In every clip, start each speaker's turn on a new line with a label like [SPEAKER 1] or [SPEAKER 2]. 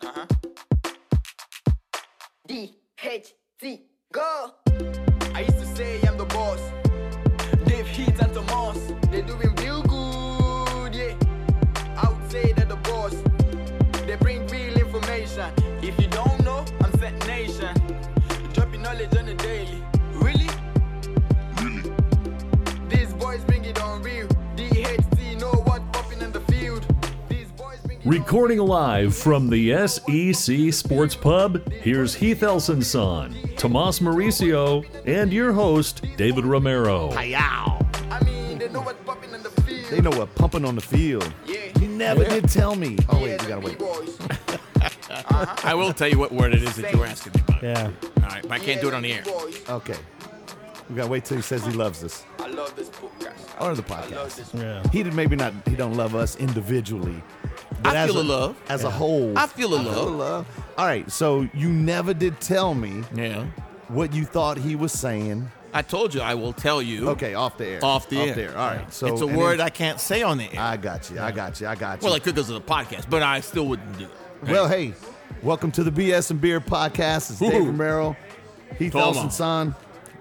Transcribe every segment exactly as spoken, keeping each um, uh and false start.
[SPEAKER 1] Uh-huh. D H T, go! I used to say I'm the boss. Dave Heat and Tomas, they're doing real good, yeah. I would say that the boss, they bring real information. If you don't know, I'm Set Nation. Dropping knowledge on the daily. Really? Really? These boys bring it on real. D H T know what's popping in the field. These boys bring it
[SPEAKER 2] Recording live from the S E C Sports Pub, here's Heath Elson-Son, Tomas Mauricio, and your host, David Romero.
[SPEAKER 3] Hi-yow.
[SPEAKER 1] I mean, they know what's popping in the field.
[SPEAKER 3] They know what pumping on the field.
[SPEAKER 1] Yeah.
[SPEAKER 3] You never
[SPEAKER 1] Yeah.
[SPEAKER 3] did tell me. Oh, wait,
[SPEAKER 1] Yeah,
[SPEAKER 3] we gotta
[SPEAKER 1] the
[SPEAKER 3] wait.
[SPEAKER 1] B-boys.
[SPEAKER 4] I will tell you what word it is that you were asking me about.
[SPEAKER 5] Yeah.
[SPEAKER 4] All right, but I can't do it on the air.
[SPEAKER 1] B-boys.
[SPEAKER 3] Okay. We gotta wait till he says he loves us.
[SPEAKER 1] I love this podcast.
[SPEAKER 3] Or the
[SPEAKER 1] I love
[SPEAKER 3] podcast.
[SPEAKER 1] this.
[SPEAKER 5] Yeah.
[SPEAKER 3] He did maybe not, he don't love us individually. But
[SPEAKER 4] I
[SPEAKER 3] as
[SPEAKER 4] feel
[SPEAKER 3] a,
[SPEAKER 4] the love.
[SPEAKER 3] As a whole.
[SPEAKER 4] I feel the
[SPEAKER 3] I
[SPEAKER 4] love.
[SPEAKER 3] love. All right, so you never did tell me
[SPEAKER 4] Yeah.
[SPEAKER 3] what you thought he was saying.
[SPEAKER 4] I told you I will tell you.
[SPEAKER 3] Okay, off the air.
[SPEAKER 4] Off the air.
[SPEAKER 3] Off the air. All right. So
[SPEAKER 4] it's a
[SPEAKER 3] and
[SPEAKER 4] word
[SPEAKER 3] then-
[SPEAKER 4] I can't say on the air.
[SPEAKER 3] I got you. I got you. I got you.
[SPEAKER 4] well, I could because of the podcast, but I still wouldn't do it. Right?
[SPEAKER 3] Well, hey, welcome to the B S and Beer podcast. It's Dave
[SPEAKER 4] Woo-hoo.
[SPEAKER 3] Romero, Heath
[SPEAKER 4] Tomas.
[SPEAKER 3] Elson-Son,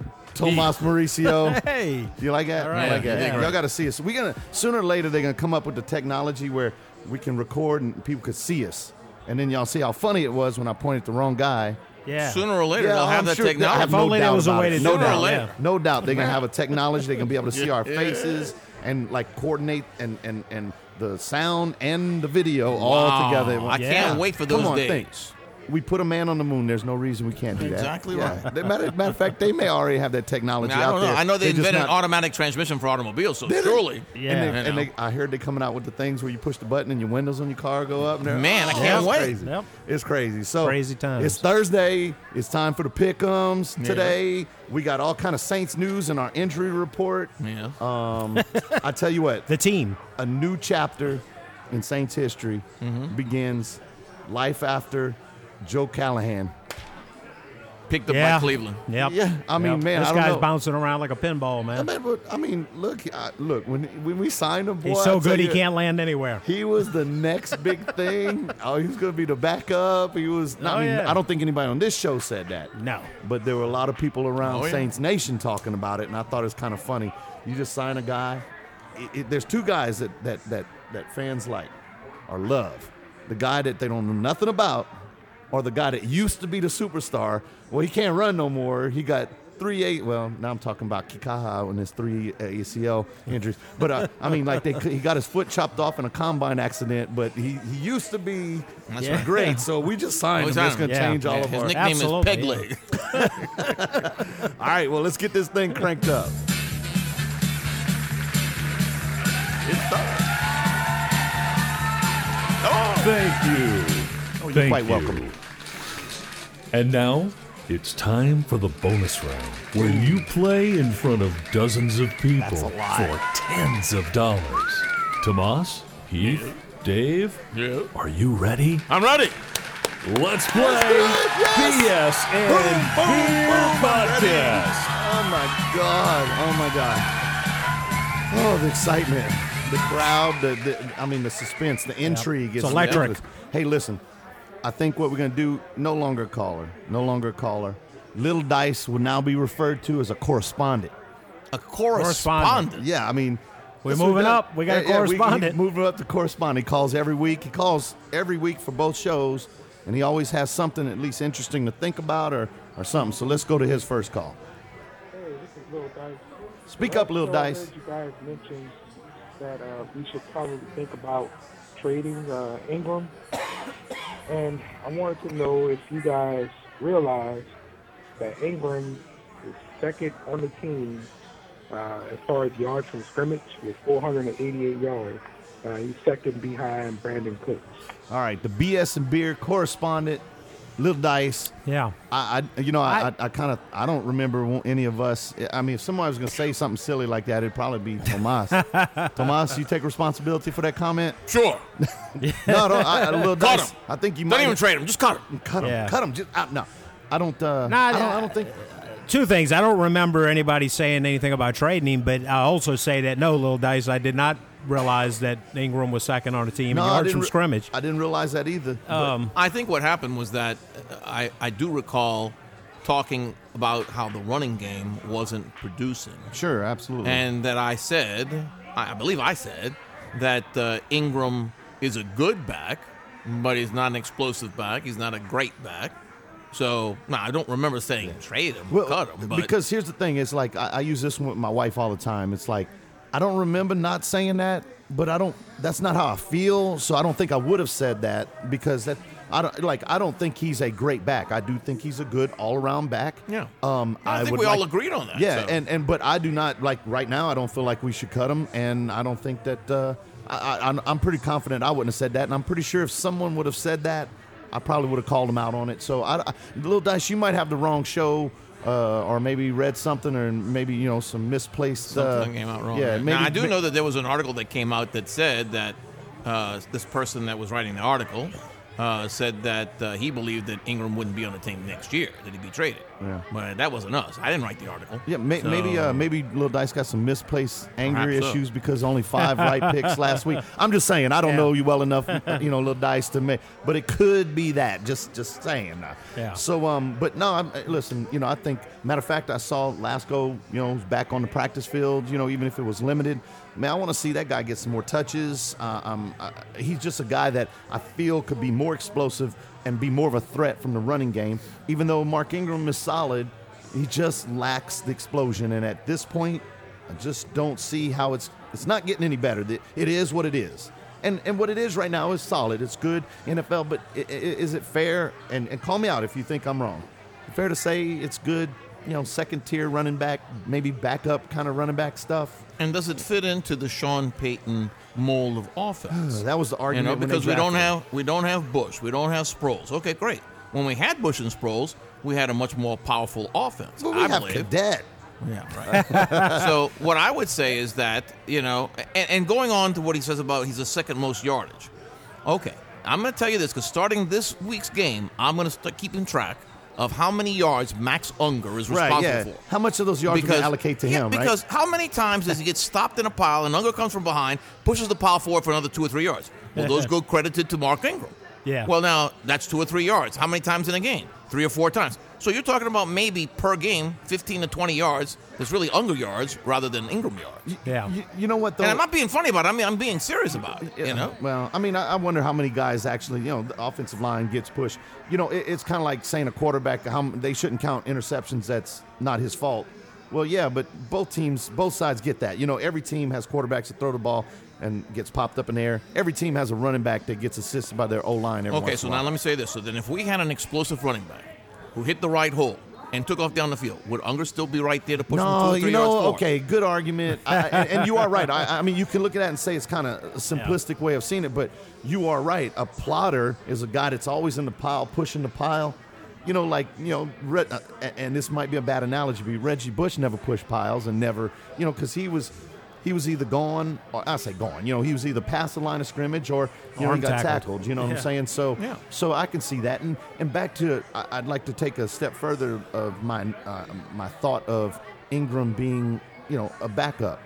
[SPEAKER 3] Tomas Mauricio.
[SPEAKER 5] Hey.
[SPEAKER 3] You like that?
[SPEAKER 5] All
[SPEAKER 3] You
[SPEAKER 5] right.
[SPEAKER 3] like that?
[SPEAKER 5] Yeah.
[SPEAKER 3] Y'all got to see us. We gonna sooner or later they're gonna come up with the technology where we can record and people could see us, and then y'all see how funny it was when I pointed at the wrong guy.
[SPEAKER 5] Yeah.
[SPEAKER 4] Sooner or later,
[SPEAKER 3] Yeah,
[SPEAKER 4] they'll have
[SPEAKER 3] I'm
[SPEAKER 4] that
[SPEAKER 3] sure- I
[SPEAKER 4] technology.
[SPEAKER 3] have
[SPEAKER 5] If
[SPEAKER 3] no
[SPEAKER 5] only there
[SPEAKER 3] doubt
[SPEAKER 5] was a
[SPEAKER 3] about
[SPEAKER 5] way
[SPEAKER 3] it.
[SPEAKER 5] to
[SPEAKER 3] no
[SPEAKER 5] do it,
[SPEAKER 3] doubt.
[SPEAKER 5] yeah.
[SPEAKER 3] No doubt they're gonna have a technology. They're gonna be able to see our faces and like coordinate and and and the sound and the video all
[SPEAKER 4] Wow.
[SPEAKER 3] together.
[SPEAKER 4] I
[SPEAKER 5] Yeah.
[SPEAKER 4] can't wait for those
[SPEAKER 3] Come on,
[SPEAKER 4] days.
[SPEAKER 3] think. We put a man on the moon. There's no reason we can't do that.
[SPEAKER 4] Exactly
[SPEAKER 3] Yeah.
[SPEAKER 4] right.
[SPEAKER 3] They- Matter, matter of fact, they may already have that technology
[SPEAKER 4] I
[SPEAKER 3] out
[SPEAKER 4] don't
[SPEAKER 3] there.
[SPEAKER 4] know. I know they
[SPEAKER 3] They're just
[SPEAKER 4] invented
[SPEAKER 3] not-
[SPEAKER 4] automatic transmission for automobiles, so
[SPEAKER 3] Did they?
[SPEAKER 4] surely.
[SPEAKER 5] Yeah.
[SPEAKER 3] And, they,
[SPEAKER 4] You
[SPEAKER 3] and
[SPEAKER 4] know.
[SPEAKER 3] they, I heard they coming out with the things where you push the button and your windows on your car go up. And they're-
[SPEAKER 4] Man, I
[SPEAKER 3] Oh,
[SPEAKER 4] can't
[SPEAKER 3] it's
[SPEAKER 4] wait.
[SPEAKER 3] Crazy.
[SPEAKER 5] Yep.
[SPEAKER 3] It's crazy. So
[SPEAKER 5] Crazy times.
[SPEAKER 3] It's Thursday. It's time for the pick'ems today. We got all kind of Saints news in our injury report.
[SPEAKER 4] Yeah.
[SPEAKER 3] Um, I tell you what,
[SPEAKER 5] The team.
[SPEAKER 3] a new chapter in Saints history
[SPEAKER 4] Mm-hmm.
[SPEAKER 3] begins. Life after Joe Callahan.
[SPEAKER 4] Picked up
[SPEAKER 5] Yeah.
[SPEAKER 4] by Cleveland.
[SPEAKER 5] Yep.
[SPEAKER 3] Yeah, I mean,
[SPEAKER 5] Yep.
[SPEAKER 3] man,
[SPEAKER 5] this
[SPEAKER 3] I don't
[SPEAKER 5] guy's
[SPEAKER 3] know.
[SPEAKER 5] bouncing around like a pinball,
[SPEAKER 3] I
[SPEAKER 5] man.
[SPEAKER 3] mean, but, I mean, look, I, look when when we signed him, boy,
[SPEAKER 5] He's
[SPEAKER 3] I
[SPEAKER 5] so
[SPEAKER 3] tell
[SPEAKER 5] good he
[SPEAKER 3] you,
[SPEAKER 5] can't land anywhere.
[SPEAKER 3] He was the next big thing. Oh, he was going to be the backup. He was. I
[SPEAKER 5] Oh,
[SPEAKER 3] mean,
[SPEAKER 5] yeah.
[SPEAKER 3] I don't think anybody on this show said that.
[SPEAKER 5] No.
[SPEAKER 3] But there were a lot of people around
[SPEAKER 4] Oh, yeah.
[SPEAKER 3] Saints Nation talking about it, and I thought it was kind of funny. You just sign a guy. It, it, there's two guys that, that that that fans like or love. The guy that they don't know nothing about, or the guy that used to be the superstar. Well, he can't run no more. He got three eight. Well, now I'm talking about Kikaha and his three uh, A C L injuries. But uh, I mean, like they, he got his foot chopped off in a combine accident. But he, he used to be
[SPEAKER 5] right.
[SPEAKER 3] great. So we just signed
[SPEAKER 4] Oh,
[SPEAKER 3] him.
[SPEAKER 4] we
[SPEAKER 3] That's
[SPEAKER 4] signed
[SPEAKER 3] gonna
[SPEAKER 5] him.
[SPEAKER 3] change
[SPEAKER 5] Yeah.
[SPEAKER 3] all
[SPEAKER 4] Yeah,
[SPEAKER 3] of
[SPEAKER 4] his
[SPEAKER 3] our.
[SPEAKER 4] nickname
[SPEAKER 5] Absolutely,
[SPEAKER 4] is Peg
[SPEAKER 5] yeah.
[SPEAKER 4] Leg.
[SPEAKER 3] All right, well, let's get this thing cranked up. It's time.
[SPEAKER 2] Thank you.
[SPEAKER 3] Oh, you're
[SPEAKER 2] Thank
[SPEAKER 3] quite
[SPEAKER 2] you.
[SPEAKER 3] welcome.
[SPEAKER 2] And now, it's time for the bonus round, where you play in front of dozens of people
[SPEAKER 3] That's a lot.
[SPEAKER 2] for tens of dollars. Tomas, Heath, Dave,
[SPEAKER 4] Yeah.
[SPEAKER 2] are you ready?
[SPEAKER 4] I'm ready.
[SPEAKER 2] Let's play
[SPEAKER 3] Yes!
[SPEAKER 2] B S and
[SPEAKER 3] Boom, boom,
[SPEAKER 2] Beer
[SPEAKER 3] boom, I'm ready.
[SPEAKER 2] Podcast.
[SPEAKER 3] Oh my God! Oh my God! Oh, the excitement, the crowd, the, the I mean, the suspense, the intrigue.
[SPEAKER 5] It's electric.
[SPEAKER 3] ridiculous. Hey, listen, I think what we're gonna do, no longer a caller, no longer a caller. Little Dice will now be referred to as a correspondent.
[SPEAKER 4] A correspondent.
[SPEAKER 5] Correspondent.
[SPEAKER 3] Yeah, I mean,
[SPEAKER 5] We're
[SPEAKER 3] that's what
[SPEAKER 5] moving
[SPEAKER 3] he does.
[SPEAKER 5] up. We got a
[SPEAKER 3] Yeah, yeah,
[SPEAKER 5] correspondent.
[SPEAKER 3] he's moving up to correspondent. He calls every week. He calls every week for both shows, and he always has something at least interesting to think about or, or something. So let's go to his first call.
[SPEAKER 6] Hey, this is Lil Dice.
[SPEAKER 3] Speak up, Lil
[SPEAKER 6] So
[SPEAKER 3] Dice.
[SPEAKER 6] I heard you guys mention that uh, we should probably think about trading uh, Ingram, and I wanted to know if you guys realize that Ingram is second on the team uh, as far as yards from scrimmage with four hundred eighty-eight yards. Uh, he's second behind Brandon Cooks.
[SPEAKER 3] All right, the B S and Beer correspondent, Little Dice.
[SPEAKER 5] Yeah.
[SPEAKER 3] I, I you know, I,
[SPEAKER 5] I-
[SPEAKER 3] I, I kind of, I don't remember any of us. I mean, if somebody was going to say something silly like that, it'd probably be Tomas. Tomas, you take responsibility for that comment?
[SPEAKER 4] Sure.
[SPEAKER 3] No, no, I, I, Little
[SPEAKER 4] Cut
[SPEAKER 3] Dice.
[SPEAKER 4] him.
[SPEAKER 3] I think you
[SPEAKER 4] Don't
[SPEAKER 3] might
[SPEAKER 4] even trade him. Just cut him.
[SPEAKER 3] cut him.
[SPEAKER 5] Yeah.
[SPEAKER 3] Cut him. Just I, no, I don't. Uh,
[SPEAKER 5] Nah,
[SPEAKER 3] I don't.
[SPEAKER 5] nah,
[SPEAKER 3] I don't think.
[SPEAKER 5] two things. I don't remember anybody saying anything about trading him, but I also say that, no, Little Dice, I did not realize that Ingram was second on the team
[SPEAKER 3] No,
[SPEAKER 5] in
[SPEAKER 3] I
[SPEAKER 5] yards
[SPEAKER 3] didn't
[SPEAKER 5] from
[SPEAKER 3] re-
[SPEAKER 5] scrimmage.
[SPEAKER 3] I didn't realize that either.
[SPEAKER 5] Um,
[SPEAKER 4] I think what happened was that uh, I, I do recall talking about how the running game wasn't producing.
[SPEAKER 3] Sure, absolutely.
[SPEAKER 4] And that I said, I I believe I said, that uh, Ingram is a good back, but he's not an explosive back. He's not a great back. So, no, I don't remember saying trade him,
[SPEAKER 3] Well,
[SPEAKER 4] cut him. But
[SPEAKER 3] because here's the thing: it's like I, I use this one with my wife all the time. It's like I don't remember not saying that, but I don't. That's not how I feel. So I don't think I would have said that because that I don't like. I don't think he's a great back. I do think he's a good all-around back.
[SPEAKER 4] Yeah.
[SPEAKER 3] Um,
[SPEAKER 4] I think
[SPEAKER 3] would
[SPEAKER 4] we all
[SPEAKER 3] like-
[SPEAKER 4] agreed on that.
[SPEAKER 3] Yeah,
[SPEAKER 4] so.
[SPEAKER 3] and, and but I do not like right now. I don't feel like we should cut him, and I don't think that. Uh, I, I, I'm, I'm pretty confident I wouldn't have said that, and I'm pretty sure if someone would have said that, I probably would have called him out on it. So, I, I, Little Dice, you might have the wrong show, uh, or maybe read something, or maybe you know some misplaced.
[SPEAKER 4] Something
[SPEAKER 3] uh,
[SPEAKER 4] came out wrong.
[SPEAKER 3] Yeah,
[SPEAKER 4] there.
[SPEAKER 3] maybe.
[SPEAKER 4] now, I do
[SPEAKER 3] ma-
[SPEAKER 4] know that there was an article that came out that said that uh, this person that was writing the article uh, said that uh, he believed that Ingram wouldn't be on the team next year, that he'd be traded.
[SPEAKER 3] Yeah.
[SPEAKER 4] But that wasn't us. I didn't write the article.
[SPEAKER 3] Yeah, may,
[SPEAKER 4] So-
[SPEAKER 3] maybe uh, maybe Little Dice got some misplaced anger
[SPEAKER 4] Perhaps so.
[SPEAKER 3] issues because only five right picks last week. I'm just saying, I don't
[SPEAKER 5] Yeah.
[SPEAKER 3] know you well enough, you know, Little Dice to me, but it could be that. Just just saying. Uh,
[SPEAKER 5] Yeah.
[SPEAKER 3] So um, but no, I'm, uh, listen, you know, I think matter of fact, I saw Lasco, you know, back on the practice field. You know, even if it was limited, man, I want to see that guy get some more touches. Uh, um, uh, he's just a guy that I feel could be more explosive and be more of a threat from the running game. Even though Mark Ingram is solid, he just lacks the explosion. And at this point, I just don't see how it's it's not getting any better. It it is what it is. And and what it is right now is solid. It's good N F L, but i- i- is it fair? And, and call me out if you think I'm wrong. Fair to say it's good, you know, second tier running back, maybe backup kind of running back stuff?
[SPEAKER 4] And does it fit into the Sean Payton mold of offense?
[SPEAKER 3] That was the
[SPEAKER 4] You
[SPEAKER 3] argument.
[SPEAKER 4] know,
[SPEAKER 3] when
[SPEAKER 4] because
[SPEAKER 3] they
[SPEAKER 4] we don't
[SPEAKER 3] drafted him.
[SPEAKER 4] have we don't have Bush, we don't have Sproles. Okay, great. When we had Bush and Sproles, we had a much more powerful offense.
[SPEAKER 3] But we
[SPEAKER 4] I
[SPEAKER 3] have
[SPEAKER 4] believe.
[SPEAKER 3] Cadet.
[SPEAKER 4] Yeah, right. So what I would say is that, you know, and, and going on to what he says about he's the second most yardage. Okay, I'm going to tell you this because starting this week's game, I'm going to start keeping track of how many yards Max Unger is
[SPEAKER 3] Right,
[SPEAKER 4] responsible
[SPEAKER 3] yeah.
[SPEAKER 4] for.
[SPEAKER 3] How much of those yards do we allocate to
[SPEAKER 4] yeah,
[SPEAKER 3] him, right?
[SPEAKER 4] because how many times does he get stopped in a pile and Unger comes from behind, pushes the pile forward for another two or three yards? Well, those go credited to Mark Ingram.
[SPEAKER 5] Yeah.
[SPEAKER 4] Well, now that's two or three yards. How many times in a game? Three or four times. So you're talking about maybe per game, fifteen to twenty yards. That's really Unger yards rather than Ingram yards.
[SPEAKER 5] Yeah.
[SPEAKER 3] You, you know what, though?
[SPEAKER 4] And I'm not being funny about it. I mean, I'm being serious about it. You know.
[SPEAKER 3] Well, I mean, I, I wonder how many guys actually, you know, the offensive line gets pushed. You know, it, it's kind of like saying a quarterback, how m- they shouldn't count interceptions. That's not his fault. Well, yeah, but both teams, both sides get that. You know, every team has quarterbacks that throw the ball and gets popped up in the air. Every team has a running back that gets assisted by their O-line every
[SPEAKER 4] Okay,
[SPEAKER 3] once
[SPEAKER 4] so
[SPEAKER 3] in a
[SPEAKER 4] now
[SPEAKER 3] while.
[SPEAKER 4] let me say this. So then if we had an explosive running back who hit the right hole and took off down the field, would Unger still be right there to push him two
[SPEAKER 3] No,
[SPEAKER 4] or three
[SPEAKER 3] you
[SPEAKER 4] yards
[SPEAKER 3] know,
[SPEAKER 4] forward?
[SPEAKER 3] okay, good argument. I, I- and, and you are right. I, I mean, you can look at that and say it's kind of a simplistic way of seeing it, but you are right. A plotter is a guy that's always in the pile, pushing the pile. You know, like, you know, Red, uh, and this might be a bad analogy, but Reggie Bush never pushed piles and never, you know, because he was he was either gone, or I say gone, you know, he was either past the line of scrimmage or, you know,
[SPEAKER 5] Arm
[SPEAKER 3] he got
[SPEAKER 5] tackled.
[SPEAKER 3] tackled, you know what
[SPEAKER 5] Yeah.
[SPEAKER 3] I'm saying? So,
[SPEAKER 4] Yeah.
[SPEAKER 3] so I can see that. And and back to, I- I'd like to take a step further of my uh, my thought of Ingram being, you know, a backup.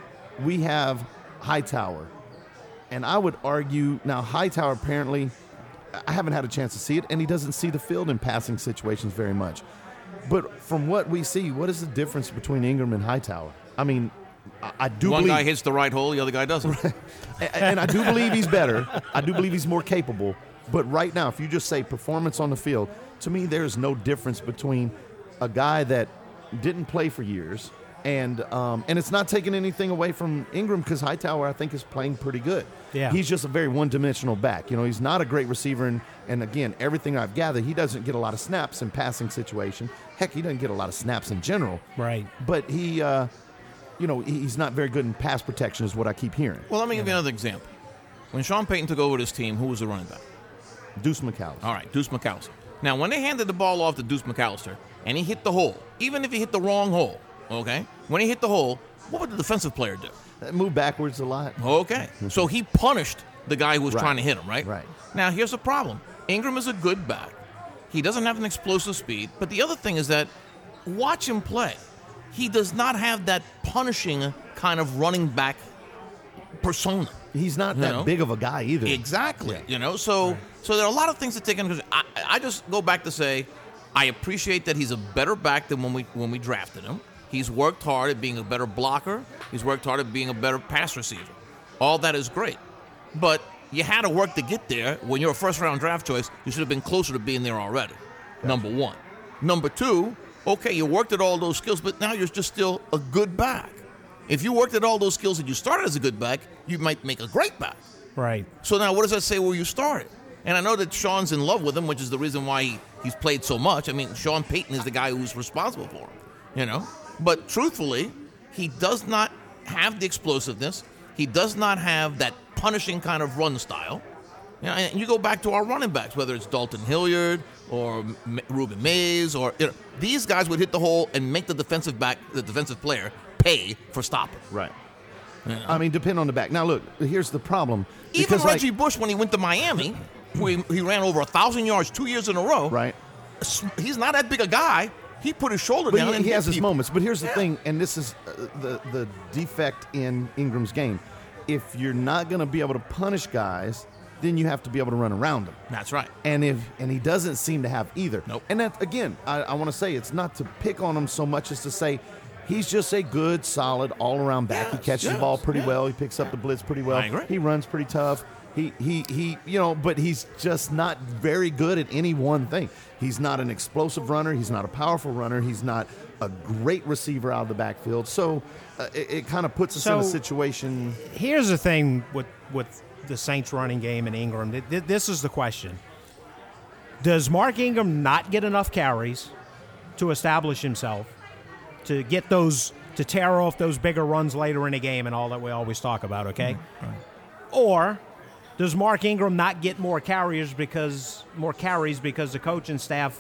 [SPEAKER 3] We have Hightower, and I would argue now Hightower apparently, I haven't had a chance to see it, and he doesn't see the field in passing situations very much. But from what we see, what is the difference between Ingram and Hightower? I mean, I, I do
[SPEAKER 4] One
[SPEAKER 3] believe,
[SPEAKER 4] guy hits the right hole, the other guy doesn't.
[SPEAKER 3] and, and I do believe he's better. I do believe he's more capable. But right now, if you just say performance on the field, to me, there is no difference between a guy that didn't play for years, and um, and it's not taking anything away from Ingram because Hightower, I think, is playing pretty good.
[SPEAKER 5] Yeah.
[SPEAKER 3] He's just a very one-dimensional back. You know, he's not a great receiver, and, and again, everything I've gathered, he doesn't get a lot of snaps in passing situation. Heck, he doesn't get a lot of snaps in general.
[SPEAKER 5] Right.
[SPEAKER 3] But he, uh, you know, he- he's not very good in pass protection, is what I keep hearing.
[SPEAKER 4] Well, let me give you another example. When Sean Payton took over this team, who was the running back?
[SPEAKER 3] Deuce McAllister.
[SPEAKER 4] All right, Deuce McAllister. Now, when they handed the ball off to Deuce McAllister and he hit the hole, even if he hit the wrong hole, okay, when he hit the hole, what would the defensive player do?
[SPEAKER 3] That moved backwards a lot.
[SPEAKER 4] Okay, so he punished the guy who was
[SPEAKER 3] Right.
[SPEAKER 4] trying to hit him, right?
[SPEAKER 3] Right.
[SPEAKER 4] Now, here's the problem. Ingram is a good back. He doesn't have an explosive speed, but the other thing is that watch him play. He does not have that punishing kind of running back persona.
[SPEAKER 3] He's not
[SPEAKER 4] You
[SPEAKER 3] that
[SPEAKER 4] know?
[SPEAKER 3] big of a guy either.
[SPEAKER 4] Exactly. You know, so so there are a lot of things to take into consideration. I, I just go back to say, I appreciate that he's a better back than when we when we drafted him. He's worked hard at being a better blocker. He's worked hard at being a better pass receiver. All that is great. But you had to work to get there. When you're a first-round draft choice, you should have been closer to being there already, number one. Number two, okay, you worked at all those skills, but now you're just still a good back. If you worked at all those skills and you started as a good back, you might make a great back.
[SPEAKER 5] Right.
[SPEAKER 4] So now what does that say where you started? And I know that Sean's in love with him, which is the reason why he, he's played so much. I mean, Sean Payton is the guy who's responsible for him, you know? But truthfully, he does not have the explosiveness. He does not have that punishing kind of run style. You know, and you go back to our running backs, whether it's Dalton Hilliard or M- Reuben Mays, or you know, these guys would hit the hole and make the defensive back, the defensive player, pay for stopping.
[SPEAKER 3] Right.
[SPEAKER 4] You know?
[SPEAKER 3] I mean, depend on the back. Now, look, here's the problem.
[SPEAKER 4] Even
[SPEAKER 3] Because, like-
[SPEAKER 4] Reggie Bush, when he went to Miami, where he, he ran over a thousand yards two years in a row.
[SPEAKER 3] Right.
[SPEAKER 4] He's not that big a guy. He put his shoulder
[SPEAKER 3] But
[SPEAKER 4] down.
[SPEAKER 3] he,
[SPEAKER 4] and
[SPEAKER 3] he
[SPEAKER 4] hit
[SPEAKER 3] has his
[SPEAKER 4] people.
[SPEAKER 3] moments. But here's the
[SPEAKER 4] Yeah.
[SPEAKER 3] thing, and this is uh, the the defect in Ingram's game. If you're not going to be able to punish guys, then you have to be able to run around them.
[SPEAKER 4] That's right.
[SPEAKER 3] And if and he doesn't seem to have either.
[SPEAKER 4] Nope.
[SPEAKER 3] And that again, I, I want to say it's not to pick on him so much as to say he's just a good, solid, all around back. he
[SPEAKER 4] Yes,
[SPEAKER 3] catches
[SPEAKER 4] yes,
[SPEAKER 3] the ball pretty
[SPEAKER 4] yeah.
[SPEAKER 3] well. He picks up the blitz pretty well.
[SPEAKER 4] I agree.
[SPEAKER 3] He runs pretty tough. He he he you know, but he's just not very good at any one thing. He's not an explosive runner. He's not a powerful runner. He's not a great receiver out of the backfield. So uh, it, it kind of puts us in a
[SPEAKER 5] So-
[SPEAKER 3] situation.
[SPEAKER 5] Here's the thing with with the Saints running game and Ingram. Th- th- This is the question. Does Mark Ingram not get enough carries to establish himself, to get those, to tear off those bigger runs later in the game and all that we always talk about, okay? Or does Mark Ingram not get more carries because more carries because the coaching staff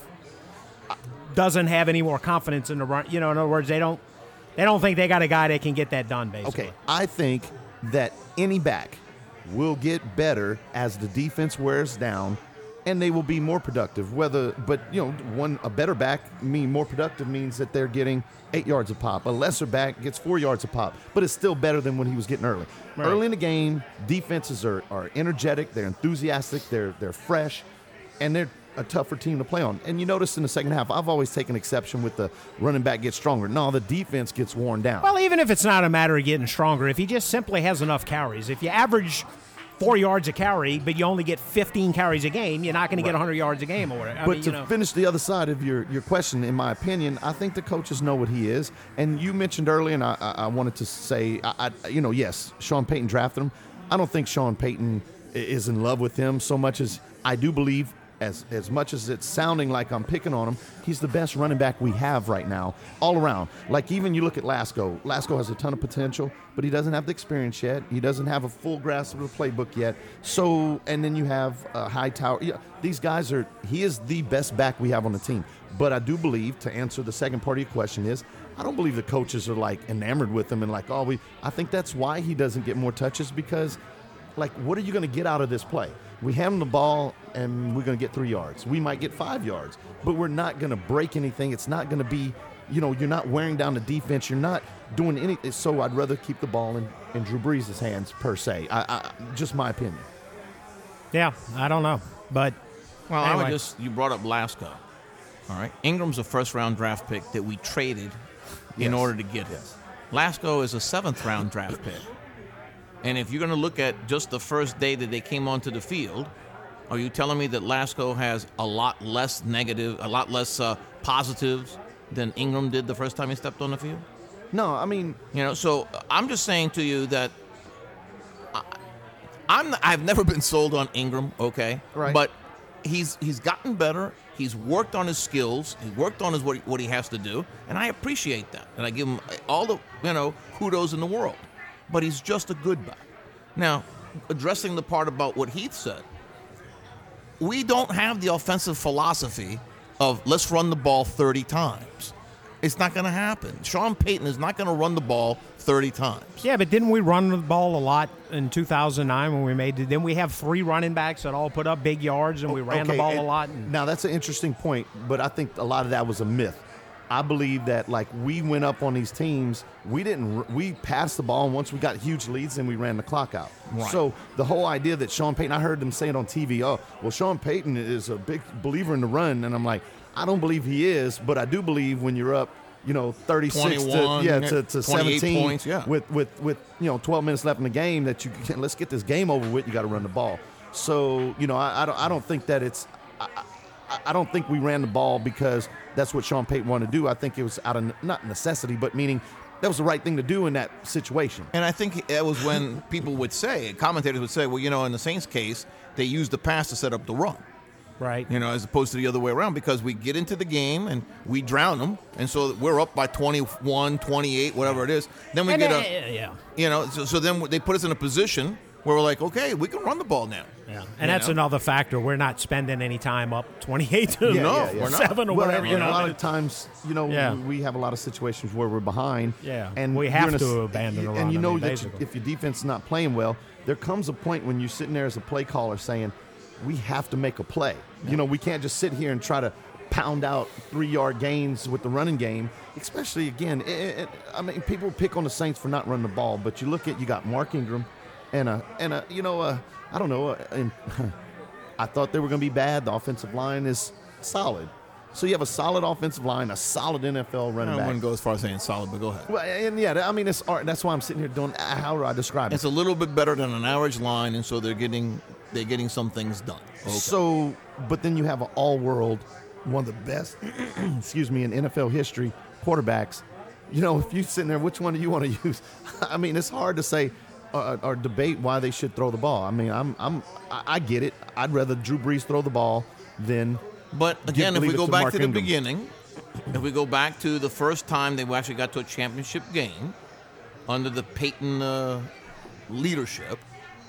[SPEAKER 5] doesn't have any more confidence in the run? You know, in other words, they don't they don't think they got a guy that can get that done, basically.
[SPEAKER 3] Okay, I think that any back will get better as the defense wears down, and they will be more productive. Whether, but you know, one a better back mean more productive means that they're getting eight yards a pop. A lesser back gets four yards a pop, but it's still better than when he was getting early.
[SPEAKER 5] Right.
[SPEAKER 3] Early in the game, defenses are, are energetic, they're enthusiastic, they're they're fresh, and they're a tougher team to play on. And you notice in the second half, I've always taken exception with the running back gets stronger. No, the defense gets worn down.
[SPEAKER 5] Well, even if it's not a matter of getting stronger, if he just simply has enough carries, if you average four yards a carry, but you only get fifteen carries a game, you're not going to get one hundred yards a game or whatever. I
[SPEAKER 3] But
[SPEAKER 5] mean,
[SPEAKER 3] to
[SPEAKER 5] you know.
[SPEAKER 3] finish the other side of your, your question, in my opinion, I think the coaches know what he is. And you mentioned earlier, and I, I, I wanted to say, I, I, you know, yes, Sean Payton drafted him. I don't think Sean Payton i- is in love with him so much as I do believe, as as much as it's sounding like I'm picking on him, he's the best running back we have right now, all around. Like even you look at Lasco. Lasco has a ton of potential, but he doesn't have the experience yet. He doesn't have a full grasp of the playbook yet. So, and then you have uh, Hightower. Yeah, these guys are. He is the best back we have on the team. But I do believe, to answer the second part of your question, is I don't believe the coaches are like enamored with him and like, oh, we. I think that's why he doesn't get more touches because, like, what are you going to get out of this play? We hand him the ball, and we're going to get three yards. We might get five yards, but we're not going to break anything. It's not going to be, you know, you're not wearing down the defense. You're not doing anything. So I'd rather keep the ball in, in Drew Brees' hands, per se. I, I, just my opinion.
[SPEAKER 5] Yeah, I don't know. But
[SPEAKER 4] Well, I would
[SPEAKER 5] Anyway.
[SPEAKER 4] just, you brought up Lasco. All right. Ingram's a first round draft pick that we traded in
[SPEAKER 3] Yes.
[SPEAKER 4] order to get him. Lasco is a seventh round draft pick. And if you're going to look at just the first day that they came onto the field, are you telling me that Lasco has a lot less negative, a lot less uh, positives than Ingram did the first time he stepped on the field?
[SPEAKER 3] No, I mean,
[SPEAKER 4] You know, so I'm just saying to you that I, I'm I've never been sold on Ingram, okay?
[SPEAKER 3] Right.
[SPEAKER 4] But he's he's gotten better. He's worked on his skills. He worked on his what, what he has to do, and I appreciate that. And I give him all the you know kudos in the world. But he's just a good back. Now, addressing the part about what Heath said, we don't have the offensive philosophy of let's run the ball thirty times. It's not going to happen. Sean Payton is not going to run the ball thirty times.
[SPEAKER 5] yeah, but didn't we run the ball a lot in two thousand nine when we made it? Didn't we have three running backs that all put up big yards and we ran the
[SPEAKER 3] okay,
[SPEAKER 5] ball
[SPEAKER 3] and
[SPEAKER 5] a lot? And,
[SPEAKER 3] Now, that's an interesting point, but I think a lot of that was a myth. I believe that like we went up on these teams, we didn't we passed the ball, and once we got huge leads, then we ran the clock out.
[SPEAKER 4] Right.
[SPEAKER 3] So the whole idea that Sean Payton, I heard them say it on T V. Oh, well, Sean Payton is a big believer in the run, and I'm like, I don't believe he is, but I do believe when you're up, you know, thirty-six to yeah to, to seventeen
[SPEAKER 4] points, yeah.
[SPEAKER 3] with with with you know twelve minutes left in the game, that you can let's get this game over with. You got to run the ball. So you know, I, I don't I don't think that it's. I, I don't think we ran the ball because that's what Sean Payton wanted to do. I think it was out of not necessity, but meaning that was the right thing to do in that situation.
[SPEAKER 4] And I think it was when people would say, commentators would say, well, you know, in the Saints case, they used the pass to set up the run.
[SPEAKER 5] Right.
[SPEAKER 4] You know, as opposed to the other way around, because we get into the game and we drown them, and so we're up by twenty-one, twenty-eight, whatever it is. Then we
[SPEAKER 5] And
[SPEAKER 4] get
[SPEAKER 5] uh,
[SPEAKER 4] a,
[SPEAKER 5] yeah.
[SPEAKER 4] you know, so, so then they put us in a position where we're like, okay, we can run the ball now.
[SPEAKER 5] Yeah. And
[SPEAKER 4] You
[SPEAKER 5] that's
[SPEAKER 4] know?
[SPEAKER 5] another factor. We're not spending any time up twenty-eight to
[SPEAKER 3] Yeah,
[SPEAKER 4] No,
[SPEAKER 3] yeah, yeah.
[SPEAKER 4] we're not.
[SPEAKER 5] seven or
[SPEAKER 3] Well,
[SPEAKER 5] whatever.
[SPEAKER 3] and
[SPEAKER 5] You
[SPEAKER 3] a
[SPEAKER 5] know?
[SPEAKER 3] lot of times, you know,
[SPEAKER 5] Yeah.
[SPEAKER 3] we have a lot of situations where we're behind.
[SPEAKER 5] Yeah.
[SPEAKER 3] and
[SPEAKER 5] We
[SPEAKER 3] you're
[SPEAKER 5] have
[SPEAKER 3] in a
[SPEAKER 5] to
[SPEAKER 3] s-
[SPEAKER 5] abandon the
[SPEAKER 3] And
[SPEAKER 5] run,
[SPEAKER 3] you
[SPEAKER 5] I
[SPEAKER 3] know
[SPEAKER 5] mean,
[SPEAKER 3] that you,
[SPEAKER 5] basically.
[SPEAKER 3] if your defense is not playing well, there comes a point when you're sitting there as a play caller saying, we have to make a play. You know, we can't just sit here and try to pound out three-yard gains with the running game, especially, again, it, it, I mean, people pick on the Saints for not running the ball, but you look at, you got Mark Ingram and a, and a you know, a, I don't know, a, and I thought they were going to be bad. The offensive line is solid. So you have a solid offensive line, a solid N F L
[SPEAKER 4] I
[SPEAKER 3] running
[SPEAKER 4] wouldn't
[SPEAKER 3] back.
[SPEAKER 4] go as far as saying solid, but go ahead.
[SPEAKER 3] Well, and yeah, I mean, it's art. That's why I'm sitting here doing, how do I describe it?
[SPEAKER 4] It's a little bit better than an average line, and so they're getting they're getting some things done. Okay.
[SPEAKER 3] So, but then you have an all-world, one of the best, excuse me, in N F L history, quarterbacks. You know, if you're sitting there, which one do you want to use? I mean, it's hard to say or, or debate why they should throw the ball. I mean, I'm, I'm, I I get it. I'd rather Drew Brees throw the ball than.
[SPEAKER 4] But again,
[SPEAKER 3] Give-
[SPEAKER 4] if we
[SPEAKER 3] leave it
[SPEAKER 4] go
[SPEAKER 3] to
[SPEAKER 4] back
[SPEAKER 3] Mark
[SPEAKER 4] to the
[SPEAKER 3] Ingram.
[SPEAKER 4] beginning, if we go back to the first time they actually got to a championship game under the Peyton uh, leadership,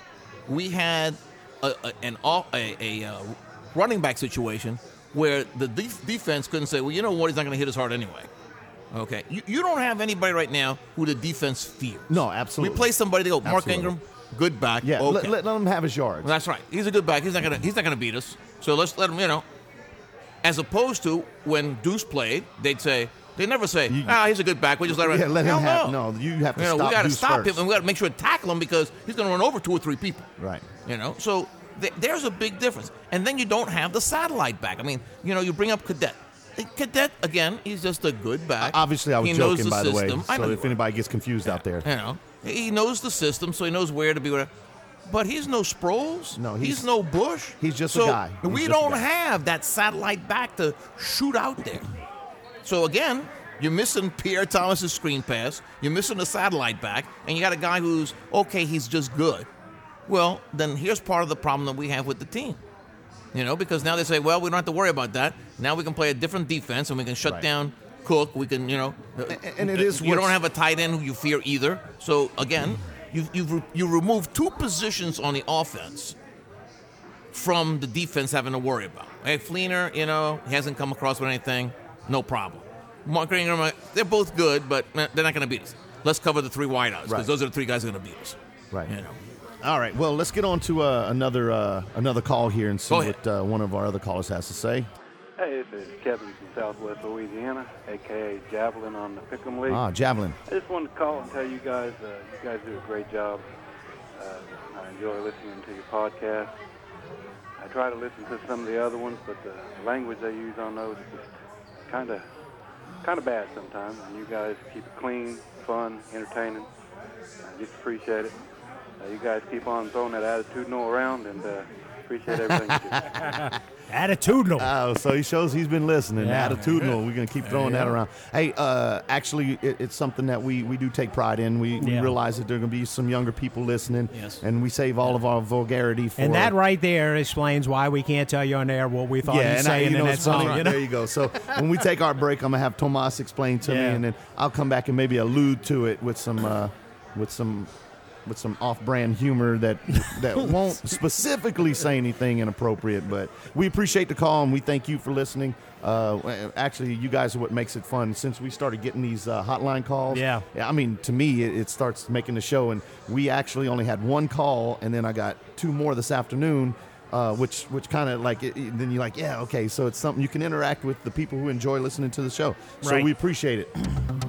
[SPEAKER 4] we had a, a, an off, a, a uh, running back situation where the def- defense couldn't say, well, you know what, he's not going to hit us hard anyway. Okay, you, you don't have anybody right now who the defense fears.
[SPEAKER 3] No, absolutely.
[SPEAKER 4] We play somebody to go, Mark
[SPEAKER 3] Absolutely.
[SPEAKER 4] Ingram, good back.
[SPEAKER 3] Yeah,
[SPEAKER 4] okay.
[SPEAKER 3] let, let, let him have his yards.
[SPEAKER 4] Well, that's right. He's a good back. He's not gonna. He's not gonna beat us. So let's let him. You know, as opposed to when Deuce played, they'd say they never say,
[SPEAKER 3] You-
[SPEAKER 4] "Ah, he's a good back. We just let him."
[SPEAKER 3] Yeah, let
[SPEAKER 4] Hell
[SPEAKER 3] him have.
[SPEAKER 4] No,
[SPEAKER 3] No, you have to
[SPEAKER 4] You know,
[SPEAKER 3] stop
[SPEAKER 4] we got to
[SPEAKER 3] Deuce
[SPEAKER 4] stop
[SPEAKER 3] first.
[SPEAKER 4] him, and we got to make sure to tackle him because he's gonna run over two or three people.
[SPEAKER 3] Right.
[SPEAKER 4] You know, so th- there's a big difference. And then you don't have the satellite back. I mean, you know, you bring up Cadet. Cadet again, he's just a good back.
[SPEAKER 3] Obviously, I was
[SPEAKER 4] he knows
[SPEAKER 3] joking,
[SPEAKER 4] the
[SPEAKER 3] by the way.
[SPEAKER 4] system. I know
[SPEAKER 3] So
[SPEAKER 4] you
[SPEAKER 3] if
[SPEAKER 4] were.
[SPEAKER 3] anybody gets confused out there.
[SPEAKER 4] You know, he knows the system, so he knows where to be. Where, but he's no Sproles.
[SPEAKER 3] No,
[SPEAKER 4] he's,
[SPEAKER 3] he's-
[SPEAKER 4] no Bush.
[SPEAKER 3] he's just a
[SPEAKER 4] so
[SPEAKER 3] guy. He's
[SPEAKER 4] we
[SPEAKER 3] just a
[SPEAKER 4] don't
[SPEAKER 3] guy.
[SPEAKER 4] have that satellite back to shoot out there. So again, you're missing Pierre Thomas's screen pass. You're missing the satellite back, and you got a guy who's okay. He's just good. Well, then here's part of the problem that we have with the team. You know, because now they say, well, we don't have to worry about that. Now we can play a different defense, and we can shut
[SPEAKER 3] Right.
[SPEAKER 4] down Cook. We can, you know,
[SPEAKER 3] and it is
[SPEAKER 4] you don't
[SPEAKER 3] what's-
[SPEAKER 4] have a tight end who you fear either. So again, you you've re- you remove two positions on the offense from the defense having to worry about. Hey, Fleener, you know, he hasn't come across with anything, no problem. Mark Ingram, uh, they're both good, but eh, they're not going to beat us. Let's cover the three wideouts because
[SPEAKER 3] Right.
[SPEAKER 4] those are the three guys who are going to beat us.
[SPEAKER 3] Right.
[SPEAKER 4] You know.
[SPEAKER 3] All right. Well, let's get on to uh, another uh, another call here and see
[SPEAKER 4] Go ahead.
[SPEAKER 3] what uh, one of our other callers has to say.
[SPEAKER 7] Hey, this is Kevin from Southwest Louisiana, a k a. Javelin on the Pick'em League.
[SPEAKER 3] Ah, Javelin.
[SPEAKER 7] I just wanted to call and tell you guys, uh, you guys do a great job. Uh, I enjoy listening to your podcast. I try to listen to some of the other ones, but the language they use on those is just kind of kind of bad sometimes. And you guys keep it clean, fun, entertaining. I just appreciate it. Uh, you guys keep on throwing that attitudinal around, and uh, appreciate everything you do.
[SPEAKER 5] Attitudinal.
[SPEAKER 3] Oh, so he shows he's been listening.
[SPEAKER 5] Yeah.
[SPEAKER 3] Attitudinal. We're going to keep throwing that around. Hey, uh, actually, it, it's something that we, we do take pride in. We, we
[SPEAKER 5] Yeah.
[SPEAKER 3] realize that there are going to be some younger people listening,
[SPEAKER 4] Yes.
[SPEAKER 3] and we save all of our vulgarity for.
[SPEAKER 5] and that right there explains why we can't tell you on air what we thought
[SPEAKER 3] yeah,
[SPEAKER 5] he's
[SPEAKER 3] and I,
[SPEAKER 5] saying
[SPEAKER 3] you know,
[SPEAKER 5] in that
[SPEAKER 3] it's funny.
[SPEAKER 5] song. You know?
[SPEAKER 3] There you go. So when we take our break, I'm gonna have Tomas explain to me,
[SPEAKER 5] Yeah.
[SPEAKER 3] and then I'll come back and maybe allude to it with some, uh, with some, with some off-brand humor that that won't specifically say anything inappropriate. But we appreciate the call, and we thank you for listening. Uh, actually, you guys are what makes it fun. Since we started getting these uh, hotline calls,
[SPEAKER 5] Yeah.
[SPEAKER 3] I mean, to me, it, it starts making the show. And we actually only had one call, and then I got two more this afternoon. uh, which which kind of like it, it- then you're like, yeah, okay, so it's something you can interact with the people who enjoy listening to the show. So
[SPEAKER 5] Right.
[SPEAKER 3] we appreciate it.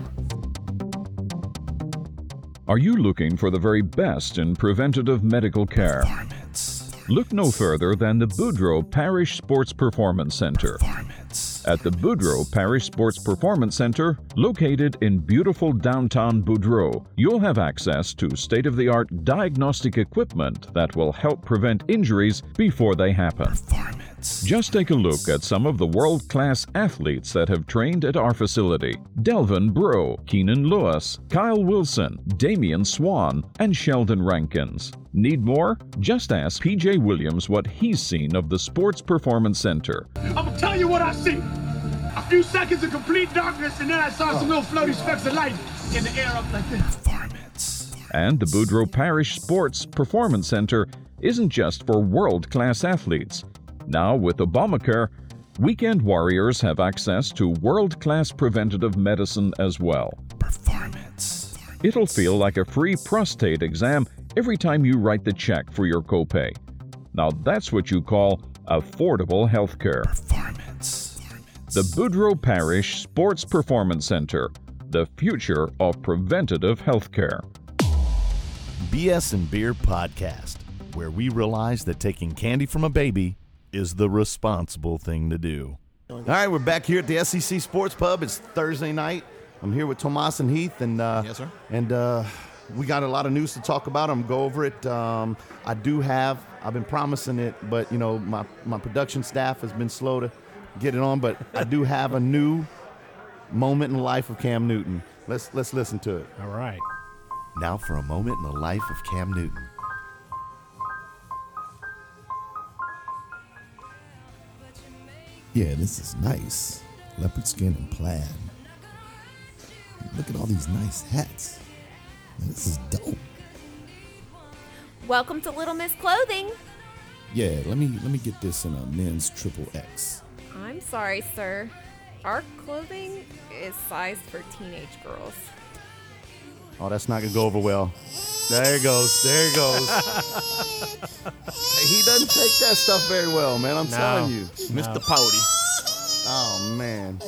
[SPEAKER 8] Are you looking for the very best in preventative medical care? Look no further than the Boudreaux Parish Sports Performance Center. At the Boudreaux Parish Sports Performance Center, located in beautiful downtown Boudreaux, you'll have access to state-of-the-art diagnostic equipment that will help prevent injuries before they happen. Just take a look at some of the world-class athletes that have trained at our facility. Delvin Breaux, Keenan Lewis, Kyle Wilson, Damian Swan, and Sheldon Rankins. Need more? Just ask P J Williams what he's seen of the Sports Performance Center.
[SPEAKER 9] I'm gonna tell you what I see. A few seconds of complete darkness, and then I saw some little floaty specks of light in the air up like this.
[SPEAKER 8] And the Boudreaux Parish Sports Performance Center isn't just for world-class athletes. Now, with Obamacare, weekend warriors have access to world-class preventative medicine as well. Performance. It'll feel like a free prostate exam every time you write the check for your copay. Now that's what you call affordable health care. Performance. The Boudreaux Parish Sports Performance Center, the future of preventative health care.
[SPEAKER 3] B S and Beer Podcast, where we realize that taking candy from a baby is the responsible thing to do. All right, we're back here at the S E C Sports Pub. It's Thursday night. I'm here with Tomas and Heath, and uh,
[SPEAKER 4] Yes, sir.
[SPEAKER 3] And uh, we got a lot of news to talk about. I'm gonna go over it. Um, I do have. I've been promising it, but you know, my my production staff has been slow to get it on. But I do have a new moment in the life of Cam Newton. Let's let's listen to it.
[SPEAKER 5] All right.
[SPEAKER 3] Now for a moment in the life of Cam Newton.
[SPEAKER 10] Yeah, this is nice. Leopard skin and plaid. Look at all these nice hats. Man, this is dope.
[SPEAKER 11] Welcome to Little Miss Clothing.
[SPEAKER 10] Yeah, let me let me get this in a men's triple X.
[SPEAKER 11] I'm sorry, sir. Our clothing is sized for teenage girls.
[SPEAKER 3] Oh, that's not gonna go over well. There he goes. There he goes. He doesn't take that stuff very well, man. I'm
[SPEAKER 5] No.
[SPEAKER 3] telling you.
[SPEAKER 4] Mister Pouty.
[SPEAKER 3] Oh man.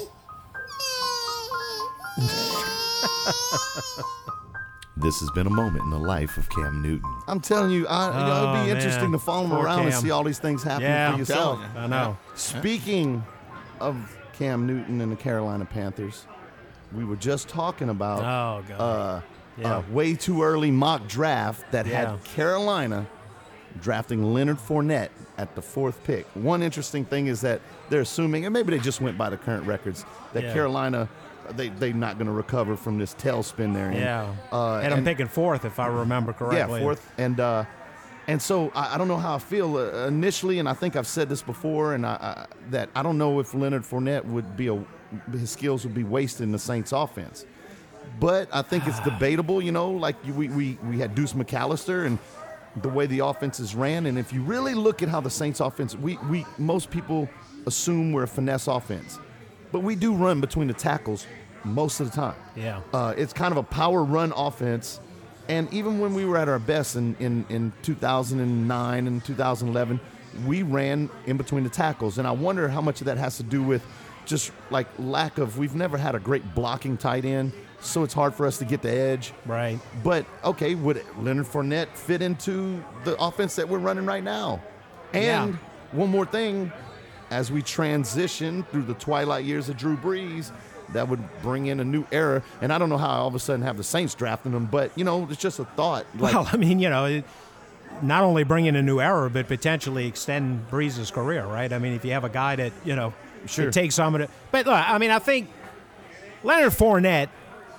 [SPEAKER 3] This has been a moment in the life of Cam Newton. I'm telling you, I, you know,
[SPEAKER 5] Oh,
[SPEAKER 3] it'd be
[SPEAKER 5] man.
[SPEAKER 3] interesting to follow him
[SPEAKER 5] Poor
[SPEAKER 3] around and
[SPEAKER 5] Cam.
[SPEAKER 3] see all these things happening
[SPEAKER 5] Yeah,
[SPEAKER 3] for
[SPEAKER 5] I'm
[SPEAKER 3] yourself.
[SPEAKER 4] telling you.
[SPEAKER 5] I know.
[SPEAKER 3] Speaking of Cam Newton and the Carolina Panthers, we were just talking about
[SPEAKER 5] Oh, God.
[SPEAKER 3] uh,
[SPEAKER 5] Yeah.
[SPEAKER 3] a way too early mock draft that
[SPEAKER 5] Yeah.
[SPEAKER 3] had Carolina drafting Leonard Fournette at the fourth pick. One interesting thing is that they're assuming, and maybe they just went by the current records, that
[SPEAKER 5] Yeah.
[SPEAKER 3] Carolina, they, they're not going to recover from this tailspin they're in.
[SPEAKER 5] Yeah.
[SPEAKER 3] Uh,
[SPEAKER 5] and I'm picking fourth, if I remember correctly.
[SPEAKER 3] yeah, fourth. And uh, and so I, I don't know how I feel uh, initially, and I think I've said this before, and I, I, that I don't know if Leonard Fournette would be a his skills would be wasted in the Saints offense. But I think it's debatable, you know, like we, we, we had Deuce McAllister and the way the offenses ran. And if you really look at how the Saints offense, we, we most people assume we're a finesse offense. But we do run between the tackles most of the time.
[SPEAKER 5] Yeah.
[SPEAKER 3] Uh, it's kind of a power run offense. And even when we were at our best in, in, in two thousand nine and two thousand eleven, we ran in between the tackles. And I wonder how much of that has to do with just like lack of, we've never had a great blocking tight end, so it's hard for us to get the edge.
[SPEAKER 5] Right.
[SPEAKER 3] But, okay, would Leonard Fournette fit into the offense that we're running right now? And
[SPEAKER 5] Yeah.
[SPEAKER 3] one more thing, as we transition through the twilight years of Drew Brees, that would bring in a new era. And I don't know how I all of a sudden have the Saints drafting them, but, you know, it's just a thought. Like,
[SPEAKER 5] Well, I mean, you know, it, not only bring in a new era, but potentially extend Breeze's career, right? I mean, if you have a guy that, you know,
[SPEAKER 3] Sure.
[SPEAKER 5] that takes some of it. But, look, I mean, I think Leonard Fournette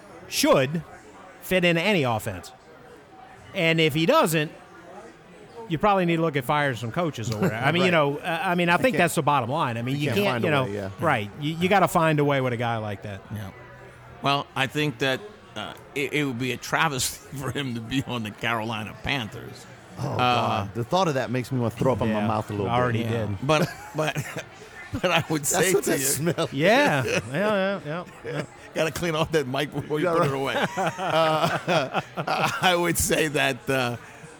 [SPEAKER 5] should fit into any offense. And if he doesn't, you probably need to look at firing some coaches or whatever. I mean, you
[SPEAKER 3] Right.
[SPEAKER 5] know, uh, I mean, I think
[SPEAKER 3] can't-
[SPEAKER 5] that's the bottom line. I mean,
[SPEAKER 3] you
[SPEAKER 5] you
[SPEAKER 3] can't
[SPEAKER 5] can't,
[SPEAKER 3] find a
[SPEAKER 5] you know,
[SPEAKER 3] way, yeah.
[SPEAKER 5] right. You, you got to find a way with a guy like that.
[SPEAKER 4] Yeah. Well, I think that uh, it, it would be a travesty for him to be on the Carolina Panthers.
[SPEAKER 3] oh, God. The thought of that makes me want to throw up in my
[SPEAKER 5] Yeah,
[SPEAKER 3] mouth a little
[SPEAKER 5] I already
[SPEAKER 3] bit.
[SPEAKER 5] did.
[SPEAKER 4] But but but I would
[SPEAKER 3] That's
[SPEAKER 4] say
[SPEAKER 3] what
[SPEAKER 4] to
[SPEAKER 3] that
[SPEAKER 4] you,
[SPEAKER 3] smells.
[SPEAKER 5] Yeah. yeah, yeah, yeah, yeah.
[SPEAKER 4] got to clean off that mic before you
[SPEAKER 3] Yeah,
[SPEAKER 4] put
[SPEAKER 3] right.
[SPEAKER 4] it away. Uh, I would say that uh,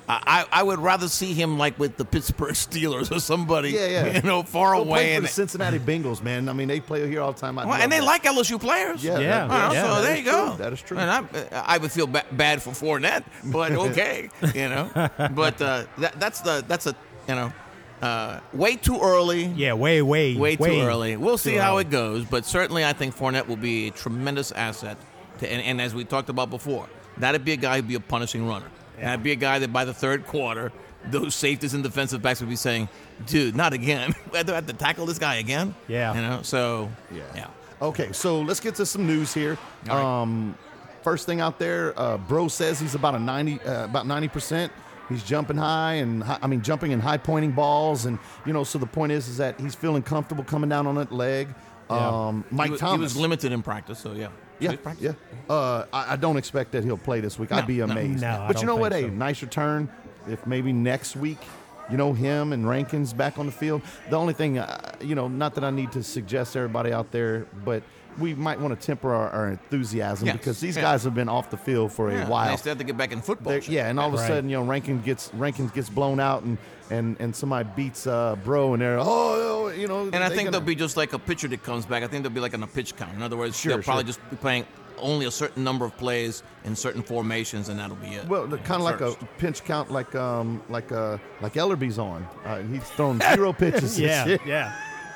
[SPEAKER 4] I, I would rather see him like with the Pittsburgh Steelers or somebody,
[SPEAKER 3] Yeah, yeah.
[SPEAKER 4] you know, far
[SPEAKER 3] Go
[SPEAKER 4] away.
[SPEAKER 3] play for
[SPEAKER 4] And,
[SPEAKER 3] the Cincinnati Bengals, man. I mean, they play here all the time. I'd
[SPEAKER 4] well,
[SPEAKER 3] love
[SPEAKER 4] and they
[SPEAKER 3] that.
[SPEAKER 4] like L S U players.
[SPEAKER 3] Yeah,
[SPEAKER 5] Yeah.
[SPEAKER 3] that-
[SPEAKER 5] Yeah,
[SPEAKER 4] so
[SPEAKER 3] that
[SPEAKER 4] there
[SPEAKER 3] is
[SPEAKER 4] you go.
[SPEAKER 3] true. That is true.
[SPEAKER 4] And I, I would feel ba- bad for Fournette, but okay, you know. But uh, that, that's the that's a you know, uh, way too early.
[SPEAKER 5] Yeah, way, way,
[SPEAKER 4] Way too
[SPEAKER 5] way
[SPEAKER 4] early. We'll see
[SPEAKER 5] too
[SPEAKER 4] how
[SPEAKER 5] early.
[SPEAKER 4] it goes, but certainly I think Fournette will be a tremendous asset. To, and, and as we talked about before, that'd be a guy who'd be a punishing runner. And that'd be a guy that by the third quarter, those safeties and defensive backs would be saying, "Dude, not again. We have to, have to tackle this guy again."
[SPEAKER 5] Yeah.
[SPEAKER 4] You know. So
[SPEAKER 3] Yeah.
[SPEAKER 4] yeah.
[SPEAKER 3] Okay, so let's get to some news here.
[SPEAKER 4] All right.
[SPEAKER 3] Um, first thing out there, uh, Bro says he's about a ninety, uh, about ninety percent. He's jumping high and high, I mean jumping and high pointing balls, and you know. So the point is, is that he's feeling comfortable coming down on that leg.
[SPEAKER 5] Yeah.
[SPEAKER 3] Um, Mike
[SPEAKER 4] he, was,
[SPEAKER 3] Thomas,
[SPEAKER 4] he was limited in practice, so yeah.
[SPEAKER 3] yeah,
[SPEAKER 4] He's practiced.
[SPEAKER 3] yeah. Uh, I, I don't expect that he'll play this week. I'd
[SPEAKER 4] No,
[SPEAKER 3] be
[SPEAKER 4] no.
[SPEAKER 3] amazed.
[SPEAKER 5] No, I
[SPEAKER 3] but you
[SPEAKER 5] don't
[SPEAKER 3] know what?
[SPEAKER 5] think
[SPEAKER 3] Hey,
[SPEAKER 5] so.
[SPEAKER 3] nice return. If maybe next week, you know, him and Rankins back on the field. The only thing, uh, you know, not that I need to suggest to everybody out there, but we might want to temper our, our enthusiasm
[SPEAKER 4] Yes,
[SPEAKER 3] because these
[SPEAKER 4] yeah.
[SPEAKER 3] guys have been off the field for
[SPEAKER 4] Yeah,
[SPEAKER 3] a while.
[SPEAKER 4] They still have to get back in football.
[SPEAKER 3] They're- yeah, and all of a
[SPEAKER 5] Right.
[SPEAKER 3] sudden, you know, Rankins gets Rankins gets blown out, and and and somebody beats uh, Bro, and they're oh, you know.
[SPEAKER 4] And I
[SPEAKER 3] they
[SPEAKER 4] think
[SPEAKER 3] gonna-
[SPEAKER 4] they'll be just like a pitcher that comes back. I think they'll be like on a pitch count. In other words,
[SPEAKER 3] Sure,
[SPEAKER 4] they'll probably
[SPEAKER 3] sure.
[SPEAKER 4] just be playing only a certain number of plays in certain formations, and that'll be it.
[SPEAKER 3] Well, kind of like a
[SPEAKER 4] First.
[SPEAKER 3] pinch count, like um, like uh, like Ellerby's on. Uh, he's thrown zero pitches. this
[SPEAKER 5] Yeah,
[SPEAKER 3] year.
[SPEAKER 5] yeah,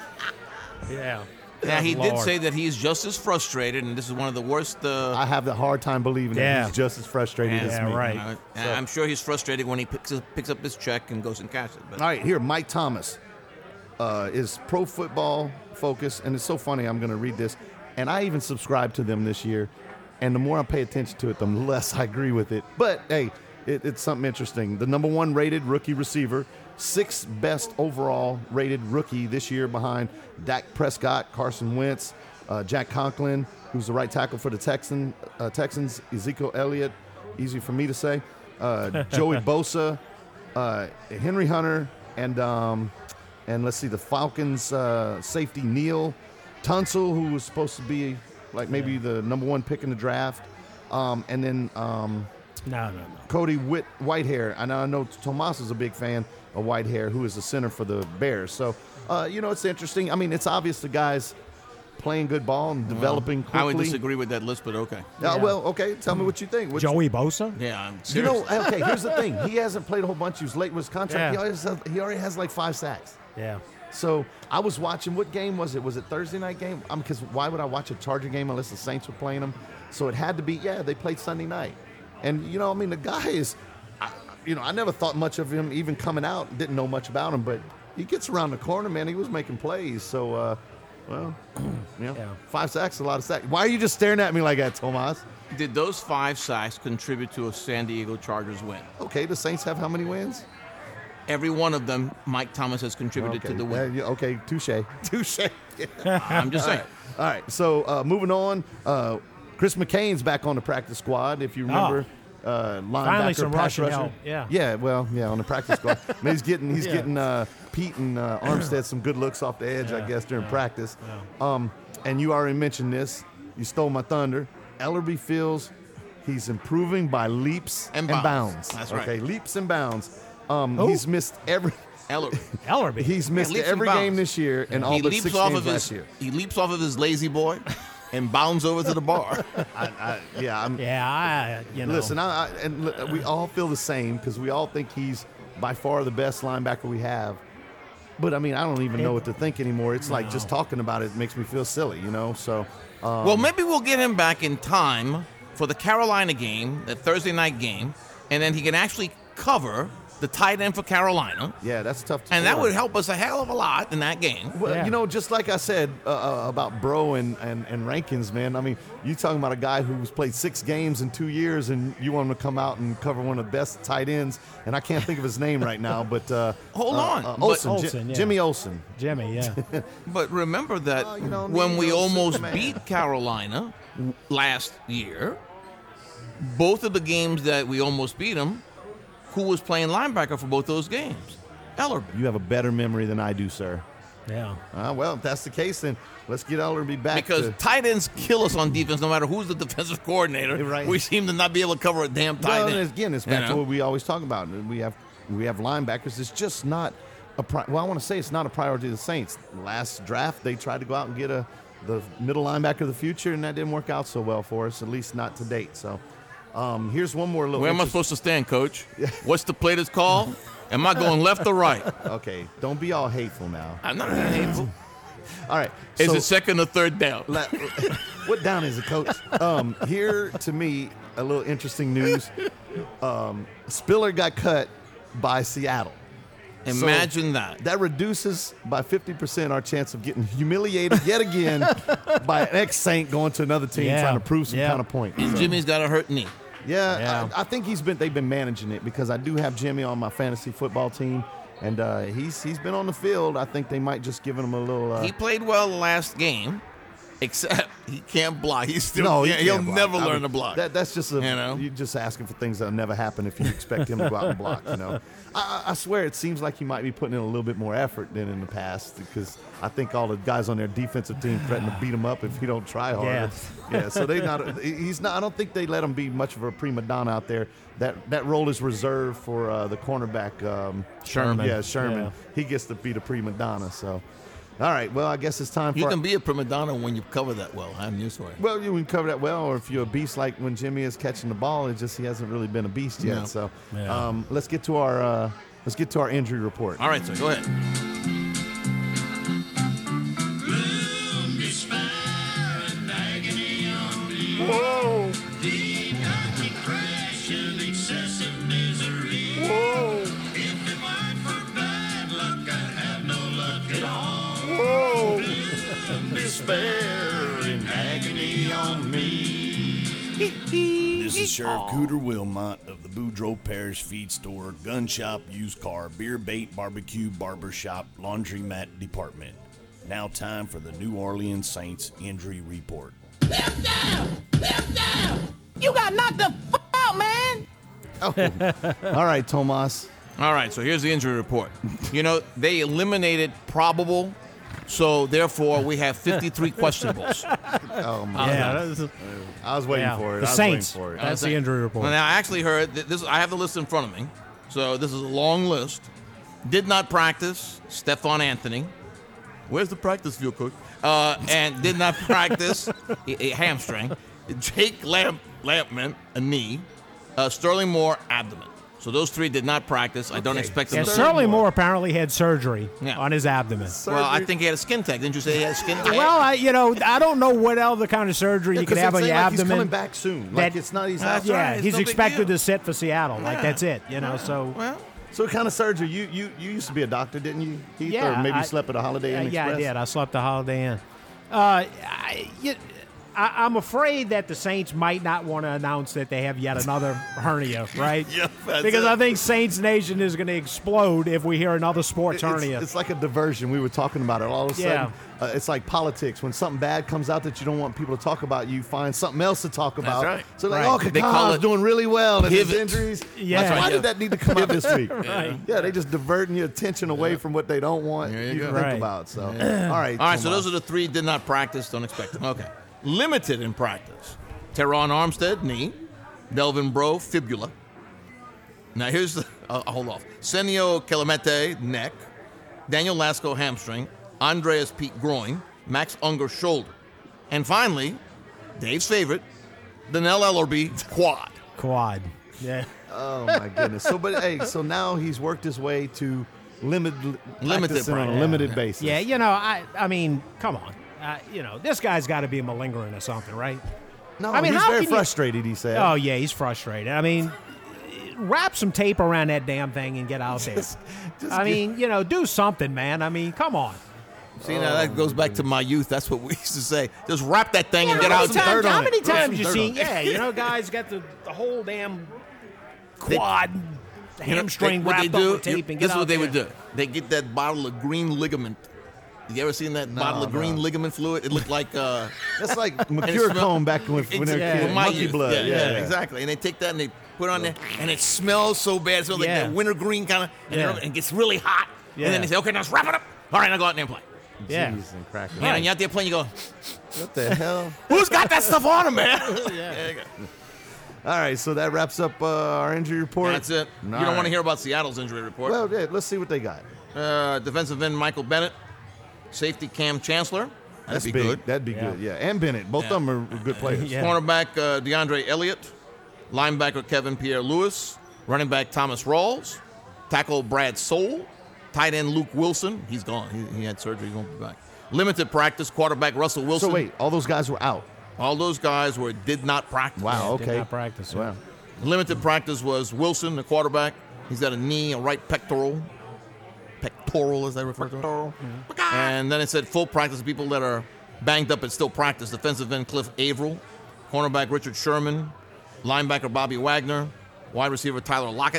[SPEAKER 5] yeah.
[SPEAKER 4] Now, he did
[SPEAKER 5] Lord.
[SPEAKER 4] say that he's just as frustrated, and this is one of the worst. Uh,
[SPEAKER 3] I have a hard time believing
[SPEAKER 5] Yeah.
[SPEAKER 3] that he's just as frustrated
[SPEAKER 4] and-
[SPEAKER 3] as
[SPEAKER 5] Yeah,
[SPEAKER 3] me.
[SPEAKER 5] right.
[SPEAKER 4] uh, and I'm sure he's frustrated when he picks up, picks up his check and goes and cashes it. But
[SPEAKER 3] All right, here, Mike Thomas uh, is Pro Football Focus, and it's so funny. I'm going to read this, and I even subscribe to them this year. And the more I pay attention to it, the less I agree with it. But hey, it, it's something interesting. The number one rated rookie receiver, sixth best overall rated rookie this year behind Dak Prescott, Carson Wentz, uh, Jack Conklin, who's the right tackle for the Texan, uh, Texans, Ezekiel Elliott, easy for me to say, uh, Joey Bosa, uh, Henry Hunter, and um, and let's see, the Falcons uh, safety Neil Tunsil, who was supposed to be like maybe the number one pick in the draft, um, and then um,
[SPEAKER 5] No, no, no.
[SPEAKER 3] Cody Whit Whitehair. I know, I know Tomas is a big fan of Whitehair, who is the center for the Bears. So, uh, you know, it's interesting. I mean, it's obvious the guy's playing good ball and developing quickly.
[SPEAKER 4] I would disagree with that list, but okay.
[SPEAKER 3] Uh, well, okay. Tell me what you think. What you-
[SPEAKER 5] Joey Bosa?
[SPEAKER 4] Yeah, I'm
[SPEAKER 3] You
[SPEAKER 4] serious.
[SPEAKER 3] know, okay, here's the thing. He hasn't played a whole bunch. He was late with his contract.
[SPEAKER 5] Yeah.
[SPEAKER 3] He, always has, he already has like five sacks.
[SPEAKER 5] Yeah.
[SPEAKER 3] So I was watching. What game was it? Was it Thursday night game? Um, because why would I watch a Charger game unless the Saints were playing them? So it had to be. Yeah, they played Sunday night, and you know, I mean, the guy is. I, you know, I never thought much of him even coming out. Didn't know much about him, but he gets around the corner, man. He was making plays. So, uh, well, you know,
[SPEAKER 5] Yeah.
[SPEAKER 3] five sacks, is a lot of sacks. Why are you just staring at me like that, Tomas?
[SPEAKER 4] Did those five sacks contribute to a San Diego Chargers win?
[SPEAKER 3] Okay, the Saints have how many wins?
[SPEAKER 4] Every one of them, Mike Thomas has contributed
[SPEAKER 3] Okay,
[SPEAKER 4] to the
[SPEAKER 3] uh,
[SPEAKER 4] win.
[SPEAKER 3] yeah, okay, touche, touche.
[SPEAKER 4] I'm just saying.
[SPEAKER 3] All right, so uh, moving on, uh, Chris McCain's back on the practice squad. If you remember, uh, linebacker,
[SPEAKER 5] Ah. Finally some
[SPEAKER 3] pass
[SPEAKER 5] rushing
[SPEAKER 3] rusher.
[SPEAKER 5] help, yeah.
[SPEAKER 3] yeah, well, yeah, on the practice squad. I mean, he's getting he's
[SPEAKER 5] Yeah.
[SPEAKER 3] getting uh, Pete and uh, Armstead some good looks off the edge, I
[SPEAKER 5] Yeah,
[SPEAKER 3] guess, during
[SPEAKER 5] yeah,
[SPEAKER 3] practice. Um, and you already mentioned this. You stole my thunder. Ellerby feels he's improving by leaps
[SPEAKER 4] And
[SPEAKER 3] and,
[SPEAKER 4] bounds.
[SPEAKER 3] bounds.
[SPEAKER 4] That's right.
[SPEAKER 3] Okay, leaps and bounds. Um,
[SPEAKER 5] Who?
[SPEAKER 3] he's missed every.
[SPEAKER 4] Ellerby.
[SPEAKER 5] Ellerby.
[SPEAKER 3] He's missed
[SPEAKER 4] leaps and
[SPEAKER 3] every
[SPEAKER 4] bounds.
[SPEAKER 3] game this year and all
[SPEAKER 4] he
[SPEAKER 3] but
[SPEAKER 4] leaps
[SPEAKER 3] six
[SPEAKER 4] off
[SPEAKER 3] games
[SPEAKER 4] of
[SPEAKER 3] last
[SPEAKER 4] his
[SPEAKER 3] year.
[SPEAKER 4] he leaps off of his lazy boy and bounds over to the bar.
[SPEAKER 3] I, I, yeah, I'm,
[SPEAKER 5] yeah, I, you know.
[SPEAKER 3] Listen, I, I, and look, we all feel the same because we all think he's by far the best linebacker we have. But I mean, I don't even know what to think anymore. It's like just talking about it makes me feel silly, you know. So, um,
[SPEAKER 4] Well, maybe we'll get him back in time for the Carolina game, the Thursday night game, and then he can actually cover the tight end for Carolina.
[SPEAKER 3] yeah, that's tough. To
[SPEAKER 4] And that
[SPEAKER 3] score.
[SPEAKER 4] would help us a hell of a lot in that game.
[SPEAKER 3] Well,
[SPEAKER 5] Yeah.
[SPEAKER 3] you know, just like I said uh, uh, about Bro and, and, and Rankins, man. I mean, you talking about a guy who's played six games in two years, and you want him to come out and cover one of the best tight ends. And I can't think of his name right now, but uh,
[SPEAKER 4] Hold
[SPEAKER 3] uh,
[SPEAKER 4] on,
[SPEAKER 3] uh,
[SPEAKER 4] but-
[SPEAKER 3] Olsen, Ji-
[SPEAKER 5] Olsen, yeah.
[SPEAKER 3] Jimmy Olsen.
[SPEAKER 5] Jimmy, yeah.
[SPEAKER 4] But remember that
[SPEAKER 3] Oh, you know,
[SPEAKER 4] when we
[SPEAKER 3] Neil
[SPEAKER 4] almost
[SPEAKER 3] Superman.
[SPEAKER 4] beat Carolina last year, both of the games that we almost beat them, who was playing linebacker for both those games? Ellerby.
[SPEAKER 3] You have a better memory than I do, sir.
[SPEAKER 5] Yeah.
[SPEAKER 3] Uh, well, if that's the case, then let's get Ellerby back.
[SPEAKER 4] Because
[SPEAKER 3] to,
[SPEAKER 4] tight ends kill us on defense no matter who's the defensive coordinator.
[SPEAKER 3] Right.
[SPEAKER 4] We seem to not be able to cover a damn tight
[SPEAKER 3] well,
[SPEAKER 4] end.
[SPEAKER 3] and again, it's back
[SPEAKER 4] You
[SPEAKER 3] to
[SPEAKER 4] know?
[SPEAKER 3] what we always talk about. We have we have linebackers. It's just not a pri- well. I want to say it's not a priority of the Saints. Last draft, they tried to go out and get a the middle linebacker of the future, and that didn't work out so well for us, at least not to date. So um, here's one more little.
[SPEAKER 4] Where am I
[SPEAKER 3] interest-
[SPEAKER 4] supposed to stand, Coach? What's the play that's called? Am I going left or right?
[SPEAKER 3] Okay, don't be all hateful now.
[SPEAKER 4] I'm not being hateful.
[SPEAKER 3] All right.
[SPEAKER 4] Is
[SPEAKER 3] so-
[SPEAKER 4] it second or third down?
[SPEAKER 3] La- what down is it, Coach? Um, here, to me, a little interesting news. Um, Spiller got cut by Seattle.
[SPEAKER 4] Imagine
[SPEAKER 3] So
[SPEAKER 4] that.
[SPEAKER 3] That reduces by fifty percent our chance of getting humiliated yet again by an ex-Saint going to another team
[SPEAKER 5] Yeah.
[SPEAKER 3] trying to prove some
[SPEAKER 5] Yeah.
[SPEAKER 3] kind of point.
[SPEAKER 4] And
[SPEAKER 3] So-
[SPEAKER 4] Jimmy's got a hurt knee.
[SPEAKER 3] yeah,
[SPEAKER 5] Yeah.
[SPEAKER 3] I, I think he's been. They've been managing it because I do have Jimmy on my fantasy football team, and uh, he's he's been on the field. I think they might just give him a little. Uh,
[SPEAKER 4] He played well the last game, except he can't block. He's still
[SPEAKER 3] No, he
[SPEAKER 4] yeah, he'll
[SPEAKER 3] can't block.
[SPEAKER 4] never
[SPEAKER 3] I
[SPEAKER 4] learn
[SPEAKER 3] mean,
[SPEAKER 4] to block.
[SPEAKER 3] That, that's just a,
[SPEAKER 4] You know?
[SPEAKER 3] you're just asking for things that'll never happen if you expect him to go out and block. You know, I, I I swear it seems like he might be putting in a little bit more effort than in the past because I think all the guys on their defensive team threaten to beat him up if he don't try harder.
[SPEAKER 5] Yeah.
[SPEAKER 3] yeah. So they not. He's not. I don't think they let him be much of a prima donna out there. That that role is reserved for uh, the cornerback um,
[SPEAKER 5] Sherman.
[SPEAKER 3] Yeah, Sherman.
[SPEAKER 5] Yeah.
[SPEAKER 3] He gets to be the prima donna. So, all right. Well, I guess it's time for.
[SPEAKER 4] You can be a prima donna when you cover that well. I have news for you.
[SPEAKER 3] Well, you can cover that well, or if you're a beast like when Jimmy is catching the ball, it just he hasn't really been a beast yet.
[SPEAKER 4] No.
[SPEAKER 3] So,
[SPEAKER 5] Yeah.
[SPEAKER 3] um, let's get to our uh, let's get to our injury report.
[SPEAKER 4] All right, so go ahead.
[SPEAKER 6] Whoa. Whoa. Whoa.
[SPEAKER 3] Despair and agony on me.
[SPEAKER 12] This is Sheriff Cooter Wilmot of the Boudreaux Parish Feed Store, Gun Shop, Used Car, Beer Bait, Barbecue, Barber Shop, Laundromat Department. Now time for the New Orleans Saints injury report.
[SPEAKER 13] Left down! Left down! You got knocked the f*** out, man!
[SPEAKER 3] Oh. All right, Tomas.
[SPEAKER 4] All right, so here's the injury report. You know, they eliminated probable, so therefore we have fifty-three questionables.
[SPEAKER 3] Oh my
[SPEAKER 5] Yeah,
[SPEAKER 3] God.
[SPEAKER 5] that's-
[SPEAKER 3] I was waiting
[SPEAKER 5] Yeah.
[SPEAKER 3] for it.
[SPEAKER 5] The
[SPEAKER 3] I was
[SPEAKER 5] Saints.
[SPEAKER 3] waiting for it.
[SPEAKER 5] That's the injury report.
[SPEAKER 4] Well, now I actually heard that this. I have the list in front of me, so this is a long list. Did not practice. Stephon Anthony. Where's the practice field, coach? Uh, and did not practice. a, a hamstring. Jake Lamp, Lampman, a knee. Uh, Sterling Moore, abdomen. So those three did not practice. I don't expect them
[SPEAKER 5] And
[SPEAKER 4] to.
[SPEAKER 5] Sterling Moore apparently had surgery
[SPEAKER 4] Yeah.
[SPEAKER 5] on his abdomen.
[SPEAKER 4] Well, I think he had a skin tag. Didn't you say he had a skin tag?
[SPEAKER 5] Well, I, you know, I don't know what other kind of surgery
[SPEAKER 3] Yeah,
[SPEAKER 5] you could
[SPEAKER 3] 'cause
[SPEAKER 5] have
[SPEAKER 3] it's
[SPEAKER 5] on your
[SPEAKER 3] like
[SPEAKER 5] abdomen.
[SPEAKER 3] He's coming back soon. Like
[SPEAKER 5] That-
[SPEAKER 3] it's not. He's
[SPEAKER 4] That's
[SPEAKER 3] out.
[SPEAKER 5] yeah,
[SPEAKER 4] right, it's
[SPEAKER 5] he's
[SPEAKER 4] no big
[SPEAKER 5] expected
[SPEAKER 4] deal.
[SPEAKER 5] to sit for Seattle. Like
[SPEAKER 4] Yeah.
[SPEAKER 5] that's it. You know, so
[SPEAKER 4] well,
[SPEAKER 3] So what kind of surgery? You you you used to be a doctor, didn't you? Heath?
[SPEAKER 5] yeah,
[SPEAKER 3] Or maybe
[SPEAKER 5] I-
[SPEAKER 3] slept at a Holiday Inn
[SPEAKER 5] uh, yeah,
[SPEAKER 3] Express?
[SPEAKER 5] I did. I slept a Holiday Inn. Uh, I, you, I, I'm afraid that the Saints might not want to announce that they have yet another hernia, right?
[SPEAKER 3] Yeah, that's
[SPEAKER 5] because
[SPEAKER 3] it.
[SPEAKER 5] I think Saints Nation is going to explode if we hear another sports
[SPEAKER 3] It's,
[SPEAKER 5] hernia.
[SPEAKER 3] it's like a diversion. We were talking about it. All of a sudden,
[SPEAKER 5] Yeah.
[SPEAKER 3] uh, it's like politics. When something bad comes out that you don't want people to talk about, you find something else to talk about.
[SPEAKER 4] right.
[SPEAKER 3] So like,
[SPEAKER 5] Right.
[SPEAKER 3] oh,
[SPEAKER 4] They call
[SPEAKER 3] Kaká's
[SPEAKER 4] it
[SPEAKER 3] doing really well, and his
[SPEAKER 4] pivot.
[SPEAKER 3] injuries.
[SPEAKER 5] Yeah.
[SPEAKER 3] Like,
[SPEAKER 5] That's
[SPEAKER 3] why
[SPEAKER 5] right.
[SPEAKER 3] did that need to come out this week?
[SPEAKER 5] Right.
[SPEAKER 3] Yeah, they just diverting your attention away from what they don't want
[SPEAKER 4] There you
[SPEAKER 3] you to
[SPEAKER 4] go.
[SPEAKER 3] think
[SPEAKER 5] Right.
[SPEAKER 3] about. So, all right.
[SPEAKER 4] all right. So
[SPEAKER 3] Tomas.
[SPEAKER 4] those are the three did not practice. Don't expect them. Okay. Limited in practice. Teron Armstead, knee. Delvin Breaux, fibula. Now here's the. Uh, hold off. Senio Kelemete, neck. Daniel Lasco, hamstring. Andreas Pete, groin. Max Unger, shoulder. And finally, Dave's favorite, Donnell Ellerby, quad.
[SPEAKER 5] Quad. Yeah.
[SPEAKER 3] Oh my goodness. So, but hey, so now he's worked his way to limit,
[SPEAKER 4] Limited
[SPEAKER 3] practicing on a
[SPEAKER 4] practice.
[SPEAKER 3] limited
[SPEAKER 4] Yeah.
[SPEAKER 3] basis.
[SPEAKER 5] Yeah, you know, I I mean, come on. Uh, you know, this guy's got to be malingering or something, right?
[SPEAKER 3] No,
[SPEAKER 5] I mean,
[SPEAKER 3] he's
[SPEAKER 5] how
[SPEAKER 3] very
[SPEAKER 5] can you-
[SPEAKER 3] frustrated. He said.
[SPEAKER 5] Oh, yeah, he's frustrated. I mean, wrap some tape around that damn thing and get out there.
[SPEAKER 3] Just- just
[SPEAKER 5] I
[SPEAKER 3] get-
[SPEAKER 5] mean, you know, do something, man. I mean, come on.
[SPEAKER 4] See, now that goes back to my youth. That's what we used to say. Just wrap that thing and
[SPEAKER 5] how
[SPEAKER 4] get out
[SPEAKER 5] many
[SPEAKER 4] some
[SPEAKER 5] times,
[SPEAKER 4] dirt
[SPEAKER 5] how
[SPEAKER 4] on
[SPEAKER 5] many
[SPEAKER 4] it.
[SPEAKER 5] times you
[SPEAKER 3] dirt
[SPEAKER 5] seen?
[SPEAKER 3] on it.
[SPEAKER 5] Yeah, you know, guys got the, the whole damn quad
[SPEAKER 4] You know,
[SPEAKER 5] hamstring
[SPEAKER 4] they- what
[SPEAKER 5] wrapped
[SPEAKER 4] they do,
[SPEAKER 5] up with tape
[SPEAKER 4] you-
[SPEAKER 5] and get
[SPEAKER 4] this is
[SPEAKER 5] out
[SPEAKER 4] what they
[SPEAKER 5] there.
[SPEAKER 4] would do. They get that bottle of green ligament. You ever seen that
[SPEAKER 3] No,
[SPEAKER 4] bottle of green
[SPEAKER 3] no.
[SPEAKER 4] ligament fluid? It looked like uh,
[SPEAKER 3] That's like
[SPEAKER 4] and it
[SPEAKER 3] Mercure
[SPEAKER 4] smell-
[SPEAKER 3] Cone back when, when they were
[SPEAKER 5] Yeah.
[SPEAKER 3] kids.
[SPEAKER 4] with my
[SPEAKER 3] Monkey
[SPEAKER 4] youth.
[SPEAKER 3] blood.
[SPEAKER 4] Yeah,
[SPEAKER 3] Yeah,
[SPEAKER 4] yeah, exactly. And they take that and they put it on there, and it smells so bad. It smells
[SPEAKER 5] Yeah.
[SPEAKER 4] like that winter green kind of, and,
[SPEAKER 5] Yeah.
[SPEAKER 4] it- and it gets really hot.
[SPEAKER 5] Yeah.
[SPEAKER 4] And then they say, okay, now let's wrap it up. All right, now go out there and play.
[SPEAKER 5] Yeah.
[SPEAKER 3] Jeez and crackers.
[SPEAKER 4] Yeah, and you're out there playing, you go,
[SPEAKER 3] What the hell?
[SPEAKER 4] who's got that stuff on him, man?
[SPEAKER 5] Yeah.
[SPEAKER 3] All right, so that wraps up uh, our injury report.
[SPEAKER 4] That's it.
[SPEAKER 3] All
[SPEAKER 4] you don't want
[SPEAKER 3] right.
[SPEAKER 4] to hear about Seattle's injury report.
[SPEAKER 3] Well, yeah, let's see what they got.
[SPEAKER 4] Uh, defensive end Michael Bennett, safety Cam Chancellor. That'd
[SPEAKER 3] That's
[SPEAKER 4] be
[SPEAKER 3] big.
[SPEAKER 4] good.
[SPEAKER 3] That'd be
[SPEAKER 5] Yeah.
[SPEAKER 3] good. Yeah, and Bennett. Both
[SPEAKER 4] Yeah.
[SPEAKER 3] of them are good players.
[SPEAKER 5] Yeah.
[SPEAKER 4] Cornerback uh, DeAndre Elliott, linebacker Kevin Pierre-Louis, running back Thomas Rawls, tackle Brad Soule, tight end Luke Wilson. He's gone. He, he had surgery. He won't be back. Limited practice quarterback Russell Wilson.
[SPEAKER 3] So wait, all those guys were out.
[SPEAKER 4] All those guys were did not practice.
[SPEAKER 3] Wow.
[SPEAKER 5] Did
[SPEAKER 3] Okay.
[SPEAKER 5] not practice. yeah.
[SPEAKER 3] Wow.
[SPEAKER 4] Limited practice was Wilson, the quarterback. He's got a knee, a right pectoral. Pectoral, as they refer to it. And then it said full practice, people that are banged up but still practice. Defensive end Cliff Averill, cornerback Richard Sherman, linebacker Bobby Wagner, wide receiver Tyler Lockett,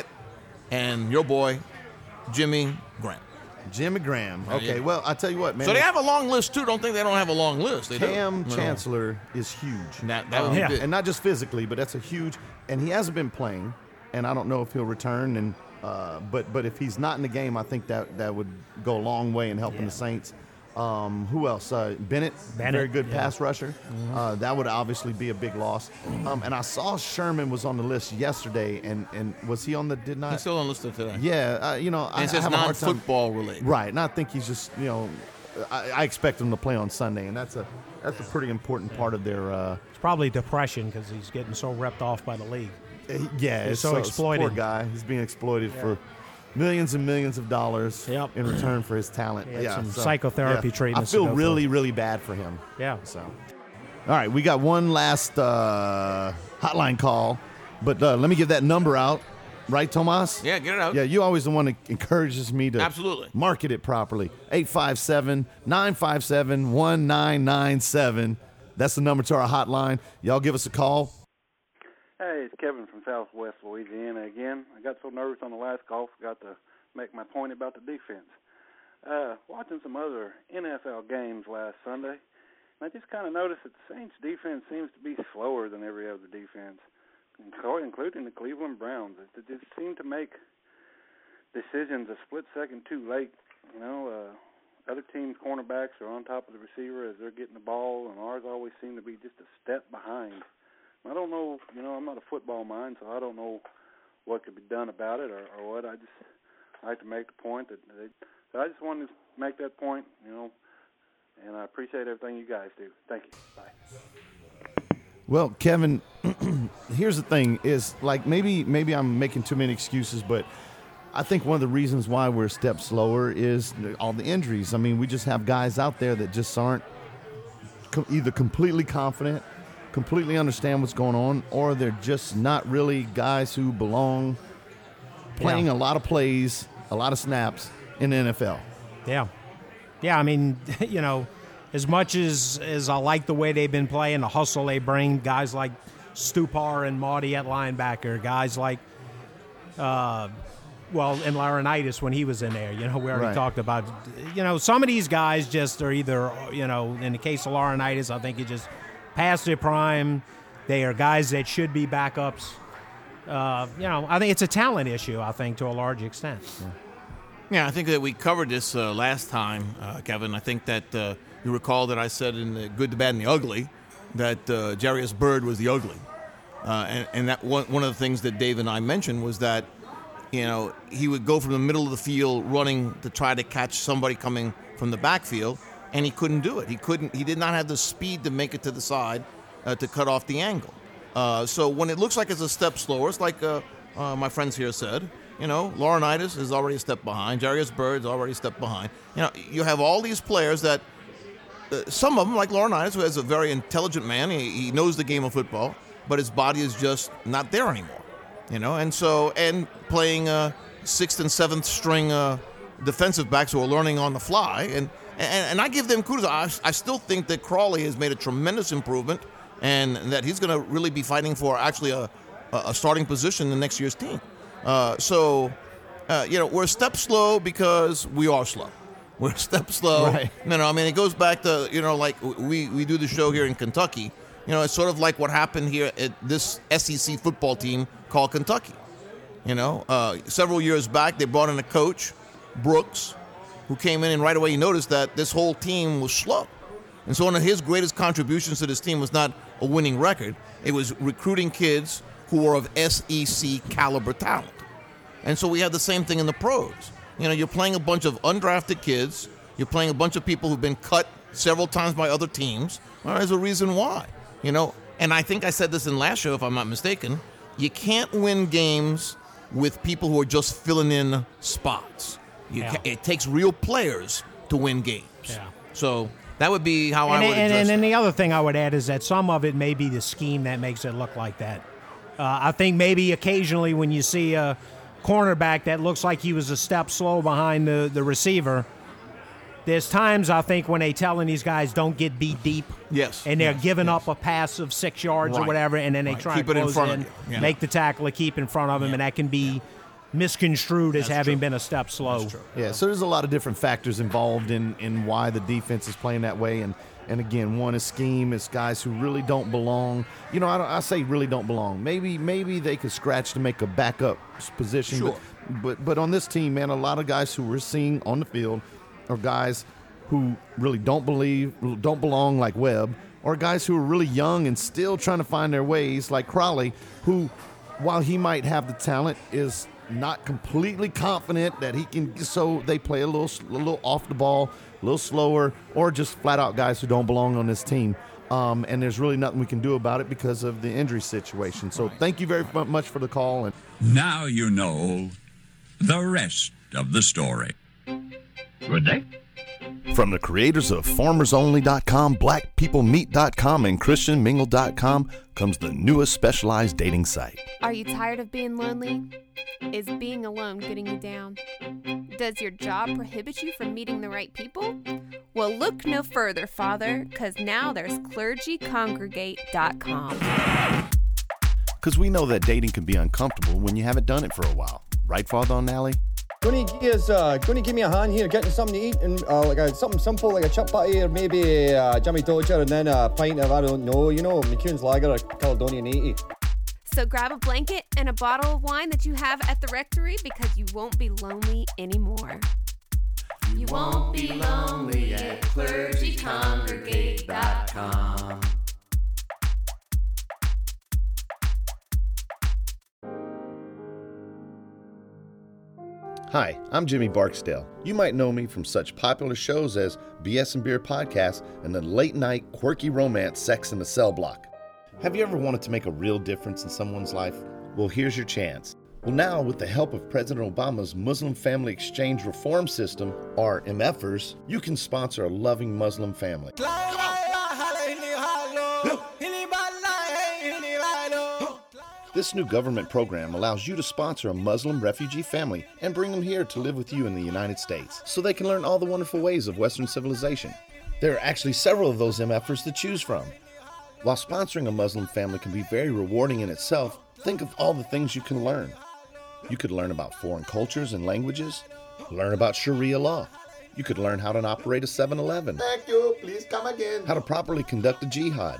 [SPEAKER 4] and your boy, Jimmy Graham.
[SPEAKER 3] Jimmy Graham.
[SPEAKER 4] Oh,
[SPEAKER 3] Okay.
[SPEAKER 4] yeah.
[SPEAKER 3] Well, I tell you what, man.
[SPEAKER 4] So they have a long list, too. Don't think they don't have a long list. They
[SPEAKER 3] Cam
[SPEAKER 4] do. No.
[SPEAKER 3] Chancellor is huge.
[SPEAKER 4] That, that would be
[SPEAKER 5] Yeah.
[SPEAKER 4] big.
[SPEAKER 3] And not just physically, but that's a huge. And he hasn't been playing, and I don't know if he'll return. And uh, but but if he's not in the game, I think that that would go a long way in helping
[SPEAKER 5] Yeah.
[SPEAKER 3] the Saints. Um, who else? Uh, Bennett,
[SPEAKER 5] Bennett,
[SPEAKER 3] very good
[SPEAKER 5] yeah.
[SPEAKER 3] pass rusher. Uh, that would obviously be a big loss. Um, and I saw Sherman was on the list yesterday, and, and was he on the did not?
[SPEAKER 4] He's still unlisted today.
[SPEAKER 3] Yeah, uh, you know, I,
[SPEAKER 4] And it
[SPEAKER 3] I
[SPEAKER 4] says
[SPEAKER 3] have a hard time.
[SPEAKER 4] non-football related.
[SPEAKER 3] Right, and I think he's just, you know, I, I expect him to play on Sunday, and that's a that's a pretty important part of their. Uh,
[SPEAKER 5] It's probably depression because he's getting so ripped off by the league.
[SPEAKER 3] yeah,
[SPEAKER 5] He's
[SPEAKER 3] it's
[SPEAKER 5] so exploited.
[SPEAKER 3] Poor guy, he's being exploited for millions and millions of dollars
[SPEAKER 5] Yep.
[SPEAKER 3] in return for his talent.
[SPEAKER 5] He had
[SPEAKER 3] yeah,
[SPEAKER 5] some
[SPEAKER 3] so,
[SPEAKER 5] psychotherapy
[SPEAKER 3] yeah.
[SPEAKER 5] treatments
[SPEAKER 3] I
[SPEAKER 5] to
[SPEAKER 3] feel
[SPEAKER 5] go through.
[SPEAKER 3] really, really bad for him.
[SPEAKER 5] Yeah.
[SPEAKER 3] So, all right, we got one last uh, hotline call, but uh, let me give that number out. Right, Tomas?
[SPEAKER 4] Yeah, get it out.
[SPEAKER 3] Yeah, you always the one that encourages me to
[SPEAKER 4] Absolutely.
[SPEAKER 3] market it properly. eight five seven, nine five seven, one nine nine seven. That's the number to our hotline. Y'all give us a call.
[SPEAKER 7] Hey, it's Kevin from Southwest Louisiana again. I got so nervous on the last call, forgot to make my point about the defense. Uh, watching some other N F L games last Sunday, and I just kind of noticed that the Saints defense seems to be slower than every other defense, including the Cleveland Browns. They just seem to make decisions a split second too late. You know, uh, other teams' cornerbacks are on top of the receiver as they're getting the ball, and ours always seem to be just a step behind. I don't know, you know, I'm not a football mind, so I don't know what could be done about it or, or what. I just like to make the point that they, so I just wanted to make that point, you know, and I appreciate everything you guys do. Thank you. Bye.
[SPEAKER 3] Well, Kevin, here's the thing: is like maybe maybe I'm making too many excuses, but I think one of the reasons why we're a step slower is all the injuries. I mean, we just have guys out there that just aren't co- either completely confident, completely understand what's going on, or they're just not really guys who belong playing
[SPEAKER 5] Yeah.
[SPEAKER 3] a lot of plays, a lot of snaps in the N F L.
[SPEAKER 5] Yeah. Yeah, I mean, you know, as much as, as I like the way they've been playing, the hustle they bring, guys like Stupar and Marty at linebacker, guys like, uh, well, and Laurinaitis when he was in there, you know, we already
[SPEAKER 3] Right.
[SPEAKER 5] talked about, you know, some of these guys just are either, you know, in the case of Laurinaitis, I think he just past their prime. They are guys that should be backups. Uh, you know, I think it's a talent issue, I think, to a large extent.
[SPEAKER 4] Yeah, I think that we covered this uh, last time, uh, Kevin. I think that uh, you recall that I said in the Good, the Bad, and the Ugly that uh, Jarius Byrd was the ugly. Uh, and, and that one, one of the things that Dave and I mentioned was that, you know, he would go from the middle of the field running to try to catch somebody coming from the backfield, and he couldn't do it. He couldn't. He did not have the speed to make it to the side uh, to cut off the angle. Uh, so when it looks like it's a step slower, it's like uh, uh, my friends here said, you know, Laurinaitis is already a step behind. Jarius Byrd's already a step behind. You know, you have all these players that, uh, some of them, like Laurinaitis, who is a very intelligent man. He, he knows the game of football, but his body is just not there anymore. You know, and so, and playing uh, sixth and seventh string uh, defensive backs who are learning on the fly. And, and, and I give them kudos. I, I still think that Crawley has made a tremendous improvement and that he's going to really be fighting for actually a, a starting position in next year's team. Uh, so, uh, you know, we're a step slow because we are slow. We're a step slow.
[SPEAKER 3] Right.
[SPEAKER 4] You know, I mean, it goes back to, you know, like we, we do the show here in Kentucky. You know, it's sort of like what happened here at this S E C football team called Kentucky. You know, uh, several years back, they brought in a coach, Brooks, who came in and right away he noticed that this whole team was slow. And so one of his greatest contributions to this team was not a winning record. It was recruiting kids who were of S E C caliber talent. And so we had the same thing in the pros. You know, you're playing a bunch of undrafted kids. You're playing a bunch of people who've been cut several times by other teams. Well, there's a reason why. You know, and I think I said this in last show, if I'm not mistaken. You can't win games with people who are just filling in spots. You
[SPEAKER 5] Yeah.
[SPEAKER 4] ca- it takes real players to win games.
[SPEAKER 5] Yeah.
[SPEAKER 4] So that would be how
[SPEAKER 5] And,
[SPEAKER 4] I would
[SPEAKER 5] and,
[SPEAKER 4] address
[SPEAKER 5] and then
[SPEAKER 4] it.
[SPEAKER 5] the other thing I would add is that some of it may be the scheme that makes it look like that. Uh, I think maybe occasionally when you see a cornerback that looks like he was a step slow behind the, the receiver, there's times I think when they telling these guys don't get beat deep.
[SPEAKER 4] Yes.
[SPEAKER 5] And they're
[SPEAKER 4] yes,
[SPEAKER 5] giving
[SPEAKER 4] yes.
[SPEAKER 5] up a pass of six yards or
[SPEAKER 4] Right.
[SPEAKER 5] whatever, and then they
[SPEAKER 4] Right.
[SPEAKER 5] try
[SPEAKER 4] Keep
[SPEAKER 5] to
[SPEAKER 4] it in
[SPEAKER 5] close
[SPEAKER 4] front of
[SPEAKER 5] in,
[SPEAKER 4] you. Yeah.
[SPEAKER 5] make the tackler keep in front of him, and that can be misconstrued as
[SPEAKER 3] That's
[SPEAKER 5] having
[SPEAKER 3] true.
[SPEAKER 5] been a step slow.
[SPEAKER 3] Yeah, so there's a lot of different factors involved in, in why the defense is playing that way. And, and again, one is scheme. It's guys who really don't belong. You know, I, don't, I say really don't belong. Maybe maybe they could scratch to make a backup position.
[SPEAKER 4] Sure.
[SPEAKER 3] But, but, but on this team, man, a lot of guys who we're seeing on the field are guys who really don't believe, don't belong like Webb, or guys who are really young and still trying to find their ways like Crowley, who, while he might have the talent, is not completely confident that he can, so they play a little a little off the ball, a little slower, or just flat out guys who don't belong on this team. Um, and there's really nothing we can do about it because of the injury situation. So thank you very much for the call. And
[SPEAKER 14] Now you know the rest of the story. Good day.
[SPEAKER 3] from the creators of farmers only dot com, black people meet dot com, and christian mingle dot com comes the newest specialized dating site.
[SPEAKER 11] Are you tired of being lonely? Is being alone getting you down? Does your job prohibit you from meeting the right people? Well, look no further, Father, because now there's clergy congregate dot com.
[SPEAKER 3] Because we know that dating can be uncomfortable when you haven't done it for a while. Right, Father O'Nally?
[SPEAKER 15] Gonna give us, uh, gonna give me a hand here, getting something to eat, and uh, like a, something simple, like a chip patty, or maybe uh, Jimmy Dodger, and then a pint of, I don't know, you know, McCune's Lager, or Caledonian eighty.
[SPEAKER 11] So grab a blanket and a bottle of wine that you have at the rectory because you won't be lonely anymore. You won't be lonely at clergy congregate dot com.
[SPEAKER 3] Hi, I'm Jimmy Barksdale. You might know me from such popular shows as B S and Beer Podcast and the late-night quirky romance Sex in the Cell Block. Have you ever wanted to make a real difference in someone's life? Well, here's your chance. Well, now, with the help of President Obama's Muslim Family Exchange Reform System, or M F ers, you can sponsor a loving Muslim family. This new government program allows you to sponsor a Muslim refugee family and bring them here to live with you in the United States so they can learn all the wonderful ways of Western civilization. There are actually several of those M F ers to choose from. While sponsoring a Muslim family can be very rewarding in itself, think of all the things you can learn. You could learn about foreign cultures and languages, learn about Sharia law. You could learn how to operate a seven eleven.
[SPEAKER 16] Thank you. Please come again.
[SPEAKER 3] How to properly conduct a jihad.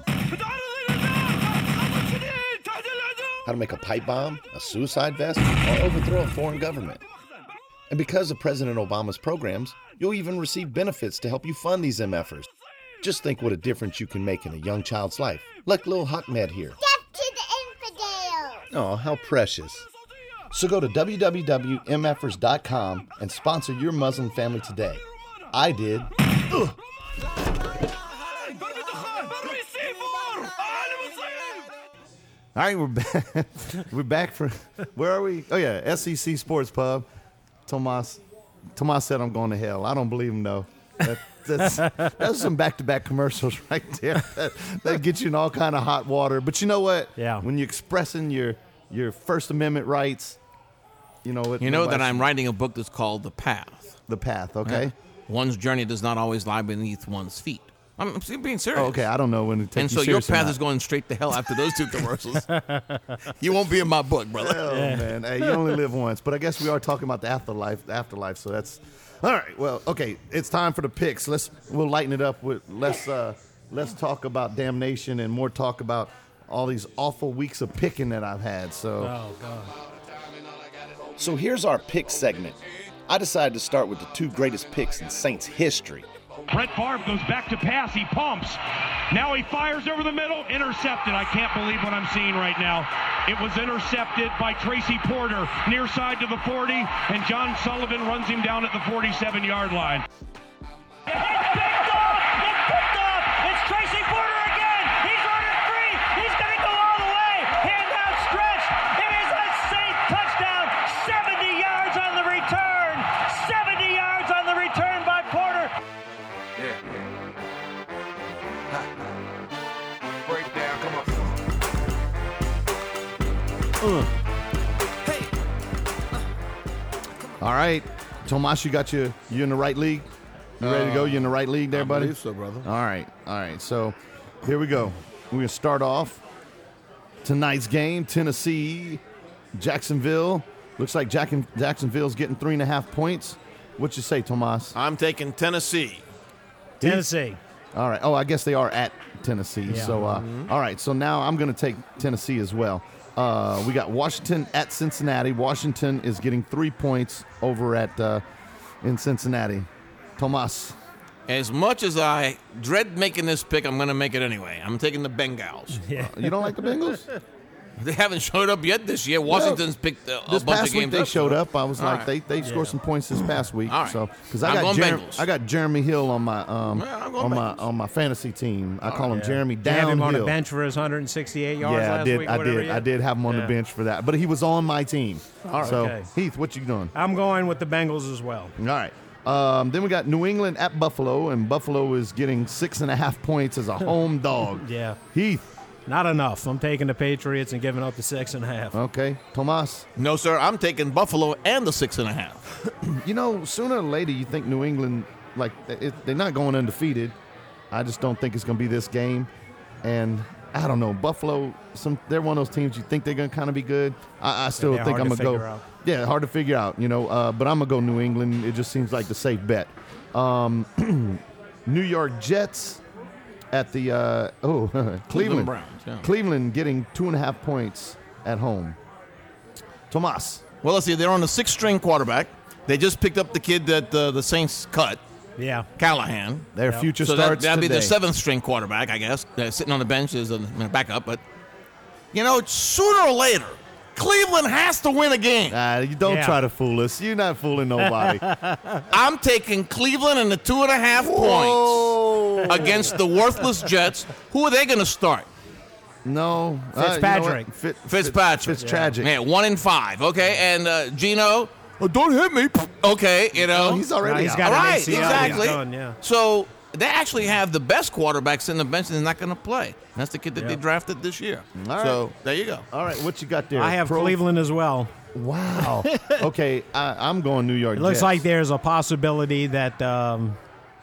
[SPEAKER 3] How to make a pipe bomb, a suicide vest, or overthrow a foreign government. And because of President Obama's programs, you'll even receive benefits to help you fund these M F ers. Just think what a difference you can make in a young child's life, like Lil Ahmed here.
[SPEAKER 16] Death to the infidel.
[SPEAKER 3] Oh, how precious. So go to w w w dot m f ers dot com and sponsor your Muslim family today. I did. Ugh. All right, we're back. We're back for, where are we? Oh, yeah, S E C Sports Pub. Tomas, Tomas said I'm going to hell. I don't believe him, though. That, that's, that's some back-to-back commercials right there that, that get you in all kind of hot water. But you know what?
[SPEAKER 5] Yeah.
[SPEAKER 3] When you're expressing your your First Amendment rights, you know what?
[SPEAKER 4] You know that I'm writing a book that's called The Path.
[SPEAKER 3] The Path, okay.
[SPEAKER 4] Yeah. One's journey does not always lie beneath one's feet. I'm being serious.
[SPEAKER 3] Oh, okay, I don't know when to take
[SPEAKER 4] And
[SPEAKER 3] you
[SPEAKER 4] so your
[SPEAKER 3] serious or
[SPEAKER 4] path
[SPEAKER 3] not.
[SPEAKER 4] is going straight to hell after those two commercials. You won't be in my book, brother.
[SPEAKER 3] Oh, man. Hey, you only live once. But I guess we are talking about the afterlife, the afterlife. So that's all right. Well, okay, it's time for the picks. Let's we'll lighten it up with let's uh, let's talk about damnation and more talk about all these awful weeks of picking that I've had. So
[SPEAKER 5] Oh, God.
[SPEAKER 3] So here's our pick segment.
[SPEAKER 12] I decided to start with the two greatest picks in Saints history.
[SPEAKER 17] Brett Favre goes back to pass. He pumps. Now he fires over the middle. Intercepted. I can't believe what I'm seeing right now. It was intercepted by Tracy Porter near side to the forty, and John Sullivan runs him down at the forty-seven-yard line.
[SPEAKER 18] It's picked off! It's picked off! It's Tracy Porter again! He's running free! He's going to go all the way! Hand out stretch! It is a Saint touchdown! seventy yards on the return! seventy yards on the return by Porter!
[SPEAKER 1] Yeah. Ha. Break down, come on.
[SPEAKER 3] Uh. Hey. All right. Tomas, you got you you in the right league? You ready to go? You in the right league there, I buddy? believe so, brother. All right. All right. So here we go. We're going to start off tonight's game. Tennessee, Jacksonville. Looks like Jack Jacksonville's getting three and a half points. What you say, Tomas?
[SPEAKER 4] I'm taking Tennessee.
[SPEAKER 5] Tennessee.
[SPEAKER 3] All right. Oh, I guess they are at Tennessee.
[SPEAKER 5] Yeah.
[SPEAKER 3] So, uh,
[SPEAKER 5] Mhm.
[SPEAKER 3] all right. So now I'm going to take Tennessee as well. Uh, we got Washington at Cincinnati. Washington is getting three points over at uh, in Cincinnati. Tomas.
[SPEAKER 4] As much as I dread making this pick, I'm going to make it anyway. I'm taking the Bengals.
[SPEAKER 3] Yeah. You don't like the Bengals?
[SPEAKER 4] They haven't showed up yet this year. Washington's picked a, a
[SPEAKER 3] This
[SPEAKER 4] bunch
[SPEAKER 3] past
[SPEAKER 4] of
[SPEAKER 3] week
[SPEAKER 4] games
[SPEAKER 3] they
[SPEAKER 4] up,
[SPEAKER 3] showed
[SPEAKER 4] so-
[SPEAKER 3] up. I was
[SPEAKER 4] All
[SPEAKER 3] like,
[SPEAKER 4] right.
[SPEAKER 3] they they scored some points this past week.
[SPEAKER 4] All right.
[SPEAKER 3] So because I
[SPEAKER 4] I'm
[SPEAKER 3] got
[SPEAKER 4] going
[SPEAKER 3] Jeremy,
[SPEAKER 4] Bengals.
[SPEAKER 3] I got Jeremy Hill on my um
[SPEAKER 4] Yeah, I'm going
[SPEAKER 3] on my
[SPEAKER 4] Bengals.
[SPEAKER 3] on my fantasy team. I call him
[SPEAKER 5] Yeah.
[SPEAKER 3] Jeremy
[SPEAKER 5] Did you have him
[SPEAKER 3] Downhill.
[SPEAKER 5] on the bench for his one hundred sixty-eight yards
[SPEAKER 3] Yeah,
[SPEAKER 5] last
[SPEAKER 3] I did.
[SPEAKER 5] week?
[SPEAKER 3] I
[SPEAKER 5] whatever
[SPEAKER 3] did.
[SPEAKER 5] he
[SPEAKER 3] I
[SPEAKER 5] had?
[SPEAKER 3] did have him on
[SPEAKER 5] Yeah.
[SPEAKER 3] the bench for that, but he was on my team.
[SPEAKER 5] All right.
[SPEAKER 3] So
[SPEAKER 5] Okay.
[SPEAKER 3] Heath, what you doing?
[SPEAKER 5] I'm going with the Bengals as well.
[SPEAKER 3] All right. Um, then we got New England at Buffalo, and Buffalo is getting six and a half points as a home dog.
[SPEAKER 5] Yeah.
[SPEAKER 3] Heath.
[SPEAKER 5] Not enough. I'm taking the Patriots and giving up the six and a half.
[SPEAKER 3] Okay. Tomas.
[SPEAKER 4] No, sir. I'm taking Buffalo and the six and a half.
[SPEAKER 3] You know, sooner or later, you think New England, like, it, they're not going undefeated. I just don't think it's going to be this game. And I don't know, Buffalo, some they're one of those teams you think they're going to kind of be good. I, I still
[SPEAKER 5] They're
[SPEAKER 3] think
[SPEAKER 5] hard
[SPEAKER 3] I'm
[SPEAKER 5] to
[SPEAKER 3] going to
[SPEAKER 5] figure
[SPEAKER 3] go.
[SPEAKER 5] out.
[SPEAKER 3] Yeah, hard to figure out, you know, uh, but I'm going to go New England. It just seems like the safe bet. Um, New York Jets at the, uh, oh, Cleveland.
[SPEAKER 4] Browns, yeah.
[SPEAKER 3] Cleveland getting two and a half points at home. Tomas.
[SPEAKER 4] Well, let's see. They're on the sixth-string quarterback. They just picked up the kid that uh, the Saints cut.
[SPEAKER 5] Yeah.
[SPEAKER 4] Callahan.
[SPEAKER 3] Their
[SPEAKER 5] Yep.
[SPEAKER 3] future
[SPEAKER 4] So that,
[SPEAKER 3] starts
[SPEAKER 4] that'd be
[SPEAKER 3] today.
[SPEAKER 4] the seventh-string quarterback, I guess. They're sitting on the bench as a backup. But, you know, sooner or later, Cleveland has to win a game.
[SPEAKER 3] Ah, you don't
[SPEAKER 4] Yeah.
[SPEAKER 3] try to fool us. You're not fooling nobody.
[SPEAKER 4] I'm taking Cleveland and the two and a half points against the worthless Jets. Who are they going to start?
[SPEAKER 3] No.
[SPEAKER 4] Uh, you know
[SPEAKER 3] Fitzpatrick.
[SPEAKER 4] what?
[SPEAKER 3] Fit-
[SPEAKER 4] Fitzpatrick.
[SPEAKER 3] Fitztragic.
[SPEAKER 4] Yeah, one in five. Okay, and uh, Gino. Oh, don't hit me. Okay, you know.
[SPEAKER 3] Oh, he's already No, he's out. got
[SPEAKER 4] All
[SPEAKER 3] an
[SPEAKER 4] right,
[SPEAKER 3] A C L.
[SPEAKER 4] exactly.
[SPEAKER 3] He's done, yeah.
[SPEAKER 4] So they actually have the best quarterbacks in the bench, and they're not going to play. That's the kid that they
[SPEAKER 3] Yep.
[SPEAKER 4] drafted this year.
[SPEAKER 3] All right.
[SPEAKER 4] So there you go.
[SPEAKER 3] All right, what you got there?
[SPEAKER 5] I have
[SPEAKER 3] Pro-
[SPEAKER 5] Cleveland as well.
[SPEAKER 3] Wow. Okay, I, I'm going New York
[SPEAKER 5] It looks
[SPEAKER 3] Jets.
[SPEAKER 5] like there's a possibility that um,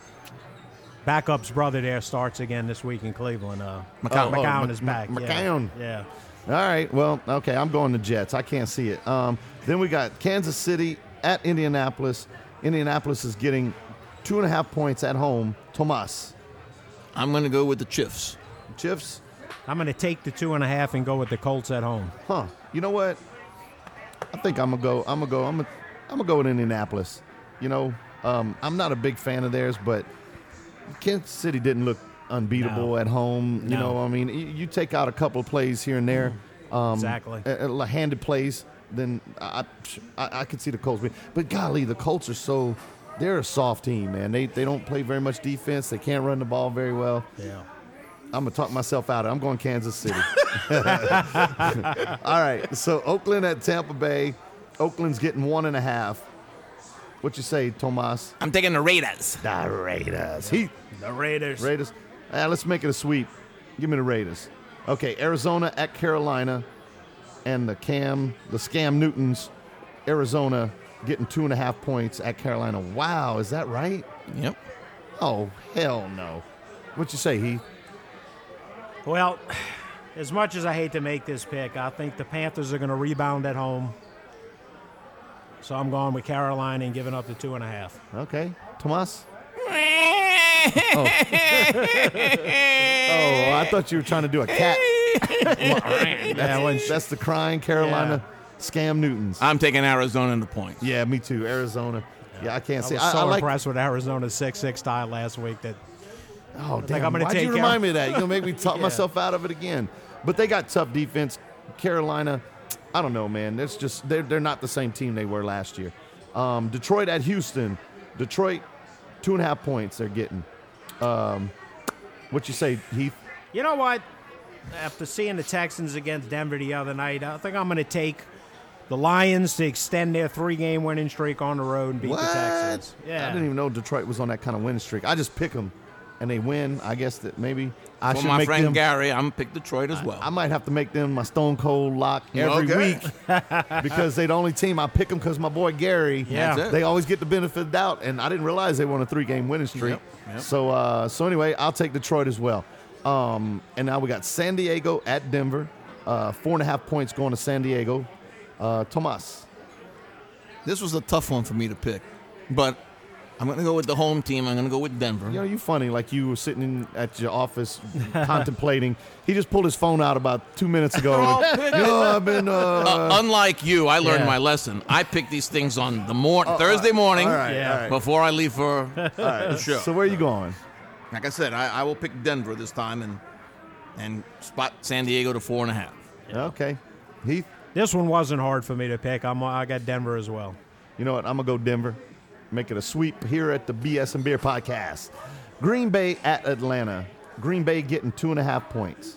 [SPEAKER 5] backup's brother there starts again this week in Cleveland. Uh,
[SPEAKER 3] McCown.
[SPEAKER 5] McCown
[SPEAKER 3] Oh,
[SPEAKER 5] is
[SPEAKER 3] M-
[SPEAKER 5] back. yeah.
[SPEAKER 3] McCown.
[SPEAKER 5] Yeah.
[SPEAKER 3] All right. Well, okay. I'm going to Jets. I can't see it. Um, then we got Kansas City at Indianapolis. Indianapolis is getting two and a half points at home. Tomas.
[SPEAKER 4] I'm going to go with the Chiefs.
[SPEAKER 3] Chiefs?
[SPEAKER 5] I'm going to take the two and a half and go with the Colts at home.
[SPEAKER 3] Huh. You know what? I think I'm gonna go. I'm gonna go. I'm gonna. I'm gonna go with Indianapolis. You know, um, I'm not a big fan of theirs, but Kansas City didn't look unbeatable
[SPEAKER 5] No.
[SPEAKER 3] at home. You
[SPEAKER 5] No.
[SPEAKER 3] know, I mean, you, you take out a couple of plays here and there, um,
[SPEAKER 5] Exactly.
[SPEAKER 3] uh, uh, handed plays. Then I, I, I could see the Colts. But, but golly, the Colts are so. They're a soft team, man. They they don't play very much defense. They can't run the ball very well.
[SPEAKER 5] Yeah.
[SPEAKER 3] I'm gonna talk myself out of it. I'm going Kansas City. All right. So Oakland at Tampa Bay. Oakland's getting one and a half. What you say, Tomas?
[SPEAKER 4] I'm taking the Raiders.
[SPEAKER 3] The Raiders. He,
[SPEAKER 5] The Raiders.
[SPEAKER 3] Raiders. Ah, let's make it a sweep. Give me the Raiders. Okay. Arizona at Carolina, and the Cam, the Scam Newtons, Arizona getting two and a half points at Carolina. Wow, is that right?
[SPEAKER 4] Yep.
[SPEAKER 3] Oh hell no. What you say, Heath?
[SPEAKER 5] Well, as much as I hate to make this pick, I think the Panthers are going to rebound at home. So I'm going with Carolina and giving up the two and a half.
[SPEAKER 3] Okay. Tomas? Oh. Oh, I thought you were trying to do a cat.
[SPEAKER 5] Yeah, when
[SPEAKER 3] that's, that's the crying Carolina. Scam Newtons.
[SPEAKER 4] I'm taking Arizona in the points.
[SPEAKER 3] Yeah, me too. Arizona. Yeah, I can't
[SPEAKER 5] I
[SPEAKER 3] say.
[SPEAKER 5] was
[SPEAKER 3] I,
[SPEAKER 5] so
[SPEAKER 3] I like.
[SPEAKER 5] impressed with Arizona's six six tie last week that
[SPEAKER 3] Oh,
[SPEAKER 5] I think
[SPEAKER 3] damn.
[SPEAKER 5] I'm gonna
[SPEAKER 3] Why'd
[SPEAKER 5] take
[SPEAKER 3] you remind
[SPEAKER 5] Ar-
[SPEAKER 3] me of that? You're going to make me talk
[SPEAKER 5] Yeah.
[SPEAKER 3] myself out of it again. But they got tough defense. Carolina, I don't know, man. It's just they're, they're not the same team they were last year. Um, Detroit at Houston. Detroit, two and a half points they're getting. Um, what you say, Heath?
[SPEAKER 5] You know what? After seeing the Texans against Denver the other night, I think I'm going to take the Lions to extend their three-game winning streak on the road and beat
[SPEAKER 3] What?
[SPEAKER 5] the Texans. Yeah.
[SPEAKER 3] I didn't even know Detroit was on that kind of winning streak. I just pick them, and they win. I guess that maybe I
[SPEAKER 4] For
[SPEAKER 3] should
[SPEAKER 4] my
[SPEAKER 3] make
[SPEAKER 4] friend
[SPEAKER 3] them.
[SPEAKER 4] Gary, I'm going to pick Detroit as well.
[SPEAKER 3] I might have to make them my Stone Cold lock every
[SPEAKER 4] Okay.
[SPEAKER 3] week because they're the only team I pick them because my boy Gary.
[SPEAKER 5] Yeah.
[SPEAKER 4] That's it.
[SPEAKER 3] They always get the benefit of the doubt, and I didn't realize they won a three-game winning streak.
[SPEAKER 4] Yep, yep.
[SPEAKER 3] So, uh, so anyway, I'll take Detroit as well. Um, and now we got San Diego at Denver. Uh, four and a half points going to San Diego. Uh, Tomas.
[SPEAKER 4] This was a tough one for me to pick, but I'm going to go with the home team. I'm going to go with Denver.
[SPEAKER 3] You know, you funny, like you were sitting in, at your office contemplating. He just pulled his phone out about two minutes ago.
[SPEAKER 4] all
[SPEAKER 3] and,
[SPEAKER 4] picked.
[SPEAKER 3] you know, I've been. Uh,
[SPEAKER 4] Uh, unlike you, I learned
[SPEAKER 3] Yeah.
[SPEAKER 4] my lesson. I pick these things on the mor- Thursday morning
[SPEAKER 3] all right,
[SPEAKER 5] Yeah.
[SPEAKER 3] all right.
[SPEAKER 4] before I leave for
[SPEAKER 3] All right.
[SPEAKER 4] the show.
[SPEAKER 3] So where are you going?
[SPEAKER 4] Like I said, I, I will pick Denver this time and and spot San Diego to four and a half.
[SPEAKER 3] Okay. Heath,
[SPEAKER 5] This one wasn't hard for me to pick. I'm, I got Denver as well.
[SPEAKER 3] you know what? I'm going to go Denver. Make it a sweep here at the B S and Beer podcast. Green Bay at Atlanta. Green Bay getting two and a half points.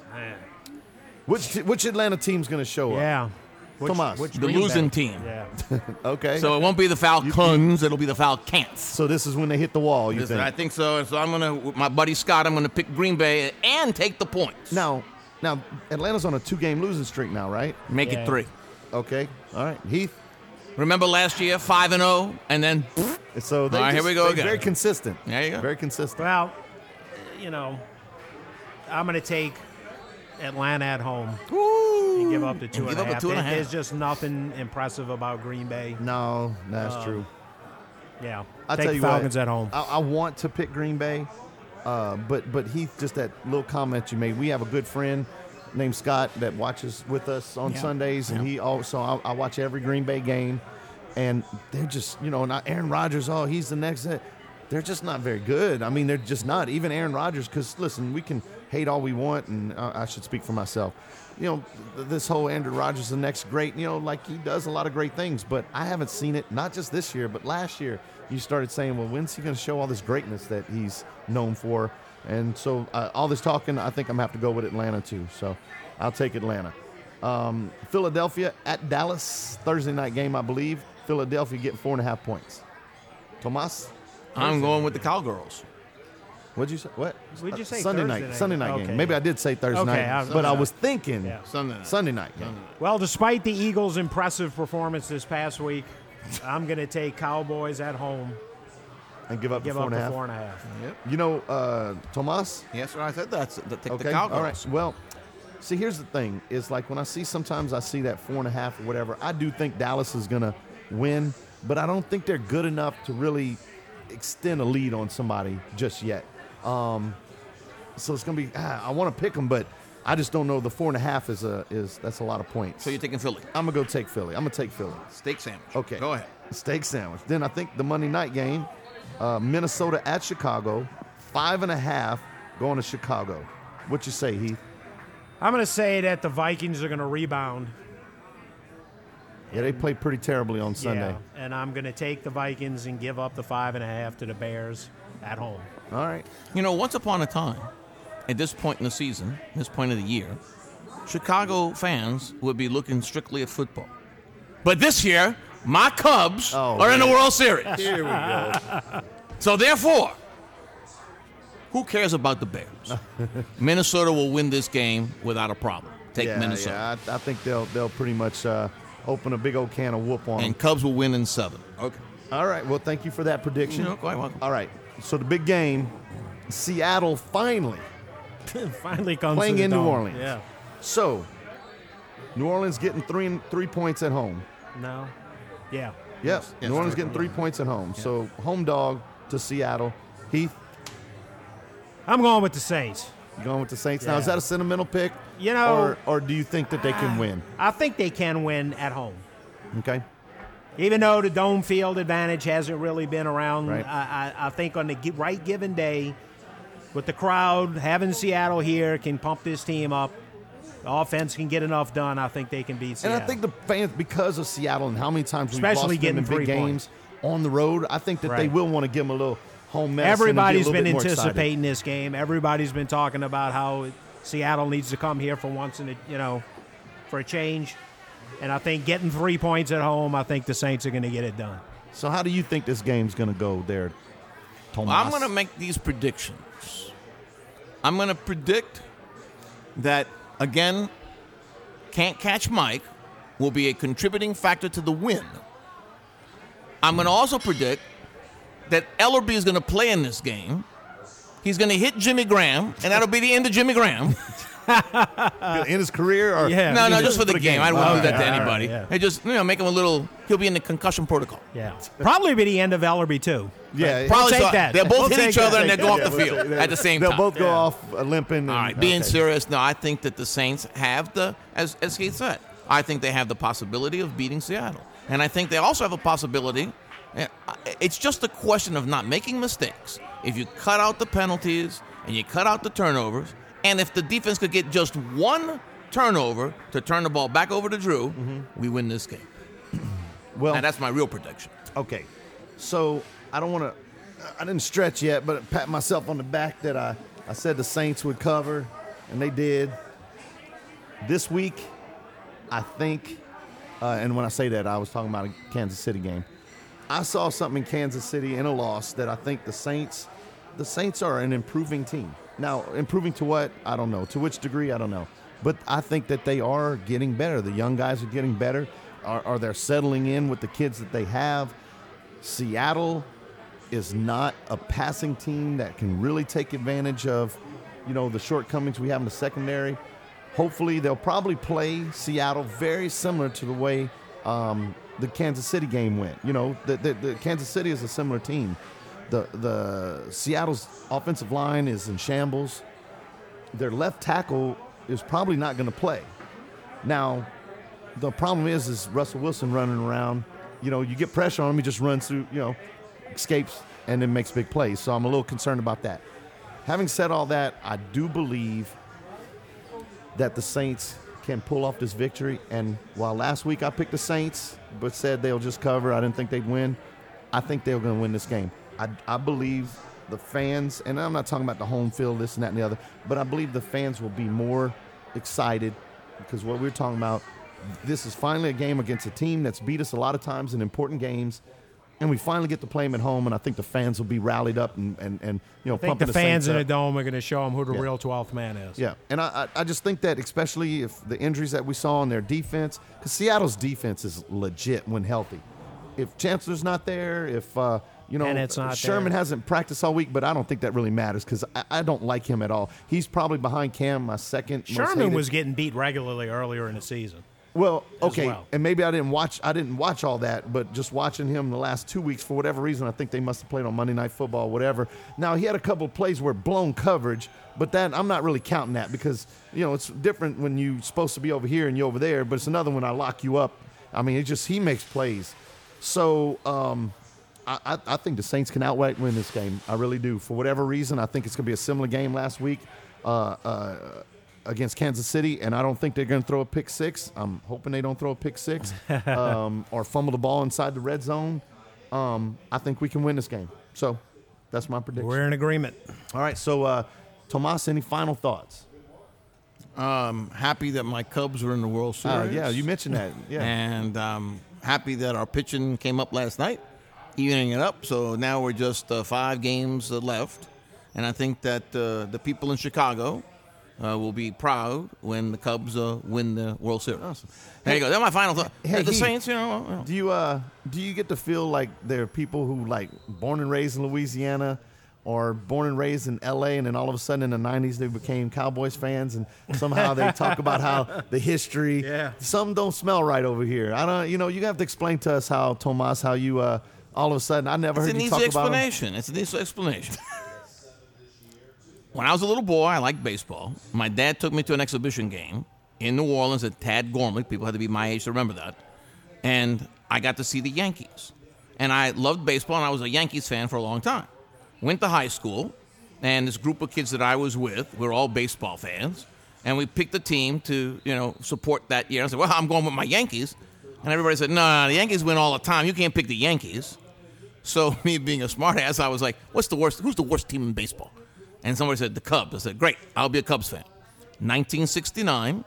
[SPEAKER 3] Which which Atlanta team's going to show up?
[SPEAKER 5] Yeah. Which,
[SPEAKER 3] Tomas.
[SPEAKER 5] which
[SPEAKER 4] The
[SPEAKER 5] Green
[SPEAKER 4] losing
[SPEAKER 5] Bay?
[SPEAKER 4] team.
[SPEAKER 5] Yeah.
[SPEAKER 3] Okay.
[SPEAKER 4] So it won't be the Falcons, it'll be the Falcons.
[SPEAKER 3] So this is when they hit the wall, you
[SPEAKER 4] This-
[SPEAKER 3] think?
[SPEAKER 4] I think so. So I'm gonna, with my buddy Scott, I'm gonna pick Green Bay and take the points.
[SPEAKER 3] Now, now Atlanta's on a two-game losing streak now, right?
[SPEAKER 4] Make
[SPEAKER 5] Yeah.
[SPEAKER 4] it three.
[SPEAKER 3] Okay. All right. Heath.
[SPEAKER 4] Remember last year, five and zero, and then
[SPEAKER 3] So they
[SPEAKER 4] All right, here
[SPEAKER 3] just-
[SPEAKER 4] we go
[SPEAKER 3] they're
[SPEAKER 4] again.
[SPEAKER 3] Very consistent.
[SPEAKER 4] There you go.
[SPEAKER 3] Very consistent.
[SPEAKER 5] Well, you know, I'm going to take Atlanta at home and give up the two
[SPEAKER 4] And
[SPEAKER 5] and
[SPEAKER 4] give
[SPEAKER 5] a
[SPEAKER 4] up a
[SPEAKER 5] half.
[SPEAKER 4] two and a
[SPEAKER 5] There-
[SPEAKER 4] half.
[SPEAKER 5] There's just nothing impressive about Green Bay.
[SPEAKER 3] No, that's
[SPEAKER 5] Uh,
[SPEAKER 3] true.
[SPEAKER 5] Yeah.
[SPEAKER 3] I
[SPEAKER 5] take
[SPEAKER 3] tell you
[SPEAKER 5] Falcons
[SPEAKER 3] what,
[SPEAKER 5] at home.
[SPEAKER 3] I, I want to pick Green Bay, uh, but but Heath, just that little comment you made. We have a good friend named Scott that watches with us on
[SPEAKER 4] Yeah.
[SPEAKER 3] Sundays, and
[SPEAKER 4] Yeah.
[SPEAKER 3] he also I, I watch every Green Bay game, and they're just you know not Aaron Rodgers. Oh, he's the next. They're just not very good. I mean, they're just not. Even Aaron Rodgers, because listen, we can hate all we want, and I, I should speak for myself. You know, th- this whole Andrew Rodgers is the next great, you know, like he does a lot of great things, but I haven't seen it, not just this year, but last year. You started saying, well, when's he going to show all this greatness that he's known for? And so uh, all this talking, I think I'm going to have to go with Atlanta too. So I'll take Atlanta. Um, Philadelphia at Dallas, Thursday night game, I believe. Philadelphia getting four and a half points. Tomas?
[SPEAKER 4] I'm going with the Cowgirls.
[SPEAKER 3] What'd you say? What?
[SPEAKER 5] What'd you say?
[SPEAKER 3] Sunday
[SPEAKER 5] Thursday
[SPEAKER 3] night.
[SPEAKER 5] night?
[SPEAKER 3] Sunday night
[SPEAKER 5] Okay.
[SPEAKER 3] game. Maybe I did say Thursday
[SPEAKER 5] Okay,
[SPEAKER 3] night,
[SPEAKER 5] I-
[SPEAKER 3] but I
[SPEAKER 4] Sunday
[SPEAKER 3] was
[SPEAKER 4] night.
[SPEAKER 3] thinking
[SPEAKER 5] Yeah.
[SPEAKER 4] Sunday night.
[SPEAKER 3] Sunday night game.
[SPEAKER 5] Well, despite the Eagles' impressive performance this past week, I'm going to take Cowboys at home.
[SPEAKER 3] And give up
[SPEAKER 5] Give
[SPEAKER 3] the four
[SPEAKER 5] up
[SPEAKER 3] and a
[SPEAKER 5] the
[SPEAKER 3] half.
[SPEAKER 5] four and a half.
[SPEAKER 4] Yep.
[SPEAKER 3] You know, uh, Tomas?
[SPEAKER 4] Yes, sir. I said that's that. Take
[SPEAKER 3] Okay.
[SPEAKER 4] the Cowgirls.
[SPEAKER 3] All right. Well, see, here's the thing: is like when I see sometimes I see that four and a half or whatever. I do think Dallas is gonna win, but I don't think they're good enough to really extend a lead on somebody just yet. Um, so it's gonna be. Ah, I want to pick them, but I just don't know. The four and a half is a is that's a lot of points.
[SPEAKER 4] So you're taking Philly.
[SPEAKER 3] I'm gonna go take Philly. I'm gonna take Philly.
[SPEAKER 4] Steak sandwich.
[SPEAKER 3] Okay.
[SPEAKER 4] Go ahead.
[SPEAKER 3] Steak sandwich. Then I think the Monday night game, uh, Minnesota at Chicago, five and a half going to Chicago. What you say, Heath?
[SPEAKER 5] I'm going to say that the Vikings are going to rebound.
[SPEAKER 3] Yeah, they played pretty terribly on Sunday.
[SPEAKER 5] Yeah, and I'm going to take the Vikings and give up the five and a half to the Bears at home.
[SPEAKER 3] All right.
[SPEAKER 4] You know, once upon a time, at this point in the season, this point of the year, Chicago fans would be looking strictly at football. But this year, my Cubs
[SPEAKER 3] Oh,
[SPEAKER 4] are in the
[SPEAKER 3] man.
[SPEAKER 4] World Series.
[SPEAKER 3] Here we go.
[SPEAKER 4] So therefore, who cares about the Bears? Minnesota will win this game without a problem. Take
[SPEAKER 3] yeah,
[SPEAKER 4] Minnesota.
[SPEAKER 3] Yeah, I, I think they'll they'll pretty much uh, open a big old can of whoop on them.
[SPEAKER 4] And Cubs will win in seven. Okay.
[SPEAKER 3] All right. Well, thank you for that prediction.
[SPEAKER 4] You're quite welcome.
[SPEAKER 3] All right. So the big game, Seattle finally
[SPEAKER 5] Finally comes
[SPEAKER 3] playing
[SPEAKER 5] to the
[SPEAKER 3] in New
[SPEAKER 5] dome.
[SPEAKER 3] Orleans.
[SPEAKER 5] Yeah.
[SPEAKER 3] So New Orleans getting three three points at home.
[SPEAKER 5] No. Yeah.
[SPEAKER 3] Yep.
[SPEAKER 4] Yes,
[SPEAKER 3] New Orleans
[SPEAKER 4] three-
[SPEAKER 3] getting three points at home. So home dog to Seattle. Heath,
[SPEAKER 5] I'm going with the Saints.
[SPEAKER 3] you going with the Saints? Now, is
[SPEAKER 5] Yeah.
[SPEAKER 3] that a sentimental pick?
[SPEAKER 5] You know-
[SPEAKER 3] or or do you think that they can win?
[SPEAKER 5] I think they can win at home.
[SPEAKER 3] Okay.
[SPEAKER 5] Even though the dome field advantage hasn't really been around,
[SPEAKER 3] Right.
[SPEAKER 5] I, I, I think on the gi- right given day, with the crowd, having Seattle here can pump this team up. The offense can get enough done. I think they can beat Seattle.
[SPEAKER 3] And I think the fans, because of Seattle and how many times we've
[SPEAKER 5] Especially
[SPEAKER 3] lost them
[SPEAKER 5] getting
[SPEAKER 3] in
[SPEAKER 5] three
[SPEAKER 3] big games on the road, I think that they
[SPEAKER 5] Right.
[SPEAKER 3] will want to give them a little home medicine.
[SPEAKER 5] Everybody's
[SPEAKER 3] and be a
[SPEAKER 5] been
[SPEAKER 3] little bit more excited.
[SPEAKER 5] anticipating this game. Everybody's been talking about how Seattle needs to come here for once in a, you know, for a change. And I think getting three points at home, I think the Saints are going to get it done.
[SPEAKER 3] So how do you think this game's going to go there, Tomas?
[SPEAKER 4] Well, I'm going to make these predictions. I'm going to predict that, again, Can't Catch Mike will be a contributing factor to the win. I'm going to also predict that Ellerby is going to play in this game. He's going to hit Jimmy Graham, and that'll be the end of Jimmy Graham.
[SPEAKER 3] in his career? Or
[SPEAKER 5] Yeah.
[SPEAKER 4] No, no, just for the game. I wouldn't do that to
[SPEAKER 5] Okay, all right,
[SPEAKER 4] anybody.
[SPEAKER 5] yeah.
[SPEAKER 4] Hey, just, you know, make him a little, he'll be in the concussion protocol.
[SPEAKER 5] Yeah. Probably be the end of Ellerby, too.
[SPEAKER 3] Yeah,
[SPEAKER 4] Probably
[SPEAKER 5] We'll take
[SPEAKER 4] so.
[SPEAKER 5] that.
[SPEAKER 4] They'll both
[SPEAKER 5] We'll
[SPEAKER 4] hit
[SPEAKER 5] take
[SPEAKER 4] each other
[SPEAKER 5] that.
[SPEAKER 4] and they'll go off
[SPEAKER 3] Yeah,
[SPEAKER 4] the
[SPEAKER 3] we'll
[SPEAKER 4] field
[SPEAKER 3] take-
[SPEAKER 4] at the same
[SPEAKER 3] They'll
[SPEAKER 4] time.
[SPEAKER 3] both go off uh, limping.
[SPEAKER 4] All
[SPEAKER 3] and-
[SPEAKER 4] right, being
[SPEAKER 3] okay.
[SPEAKER 4] serious, no, I think that the Saints have the, as, as Keith said, I think they have the possibility of beating Seattle. And I think they also have a possibility, eh, it's just a question of not making mistakes. If you cut out the penalties and you cut out the turnovers, and if the defense could get just one turnover to turn the ball back over to Drew, we win this game.
[SPEAKER 3] Well,
[SPEAKER 4] and that's my real prediction.
[SPEAKER 3] Okay, so I don't want to. I didn't stretch yet, but pat myself on the back that I, I said the Saints would cover, and they did. This week, I think, uh, and when I say that, I was talking about a Kansas City game. I saw something in Kansas City in a loss that I think the Saints, the Saints are an improving team. Now, improving to what? I don't know. To which degree? I don't know. But I think that they are getting better. The young guys are getting better. Are, are they settling in with the kids that they have? Seattle is not a passing team that can really take advantage of, you know, the shortcomings we have in the secondary. Hopefully, they'll probably play Seattle very similar to the way um, the Kansas City game went. You know, the, the, the Kansas City is a similar team. The the Seattle's offensive line is in shambles. Their left tackle is probably not going to play. Now, the problem is, is Russell Wilson running around. You know, you get pressure on him, he just runs through, you know, escapes, and then makes big plays. So I'm a little concerned about that. Having said all that, I do believe that the Saints can pull off this victory. And while last week I picked the Saints, but said they'll just cover, I didn't think they'd win, I think they're going to win this game. I, I believe the fans, and I'm not talking about the home field, this and that and the other, but I believe the fans will be more excited because what we're talking about, this is finally a game against a team that's beat us a lot of times in important games, and we finally get to play them at home, and I think the fans will be rallied up and, and, and you know,
[SPEAKER 5] I think
[SPEAKER 3] pumping
[SPEAKER 5] the fans
[SPEAKER 3] Saints
[SPEAKER 5] in the
[SPEAKER 3] up.
[SPEAKER 5] Dome are going to show them who the
[SPEAKER 3] Yeah.
[SPEAKER 5] real twelfth man is.
[SPEAKER 3] Yeah, and I, I I just think that especially if the injuries that we saw on their defense, because Seattle's defense is legit when healthy. If Chancellor's not there, if uh, you know
[SPEAKER 5] Bennett's not
[SPEAKER 3] Sherman
[SPEAKER 5] there.
[SPEAKER 3] hasn't practiced all week, but I don't think that really matters because I, I don't like him at all. He's probably behind Cam, my second. most
[SPEAKER 5] Sherman
[SPEAKER 3] hated.
[SPEAKER 5] was getting beat regularly earlier in the season.
[SPEAKER 3] Well,
[SPEAKER 5] as
[SPEAKER 3] okay,
[SPEAKER 5] well.
[SPEAKER 3] and maybe I didn't watch. I didn't watch all that, but just watching him the last two weeks for whatever reason, I think they must have played on Monday Night Football, whatever. Now he had a couple of plays where blown coverage, but that I'm not really counting that because you know it's different when you're supposed to be over here and you're over there, but it's another when I lock you up. I mean, it just he makes plays. So um, I, I, I think the Saints can outright win this game. I really do. For whatever reason, I think it's going to be a similar game last week. Uh, uh, against Kansas City, and I don't think they're going to throw a pick six. I'm hoping they don't throw a pick six um, or fumble the ball inside the red zone. Um, I think we can win this game. So that's my prediction.
[SPEAKER 5] We're in agreement.
[SPEAKER 3] All right, so uh, Tomas, any final thoughts?
[SPEAKER 4] Um, happy that my Cubs are in the World
[SPEAKER 3] Uh,
[SPEAKER 4] Series.
[SPEAKER 3] yeah, you mentioned that. Yeah.
[SPEAKER 4] And um, happy that our pitching came up last night, evening it up. So now we're just uh, five games uh, left. And I think that uh, the people in Chicago uh, will be proud when the Cubs uh, win the World Series.
[SPEAKER 3] Awesome.
[SPEAKER 4] There you go. That's my final thought.
[SPEAKER 3] Hey,
[SPEAKER 4] the
[SPEAKER 3] Heath,
[SPEAKER 4] Saints, you know, you know.
[SPEAKER 3] Do you uh do you get to feel like there are people who like born and raised in Louisiana or born and raised in L A and then all of a sudden in the nineties they became Cowboys fans and somehow they talk about how the history.
[SPEAKER 5] Yeah.
[SPEAKER 3] Some don't smell right over here. I don't. You know, you have to explain to us how Tomas, how you uh all of a sudden I never
[SPEAKER 4] It's
[SPEAKER 3] heard
[SPEAKER 4] an
[SPEAKER 3] you
[SPEAKER 4] easy
[SPEAKER 3] talk about 'em.
[SPEAKER 4] explanation. It's an easy explanation. When I was a little boy, I liked baseball. My dad took me to an exhibition game in New Orleans at Tad Gormley. People had to be my age to remember that. and I got to see the Yankees. And I loved baseball, and I was a Yankees fan for a long time. Went to high school, and this group of kids that I was with, we were all baseball fans, and we picked a team to, you know, support that year. I said, well, I'm going with my Yankees. And everybody said, no, no, the Yankees win all the time. You can't pick the Yankees. So me being a smart ass, I was like, what's the worst? Who's the worst team in baseball? And somebody said, the Cubs. I said, great, I'll be a Cubs fan. nineteen sixty-nine,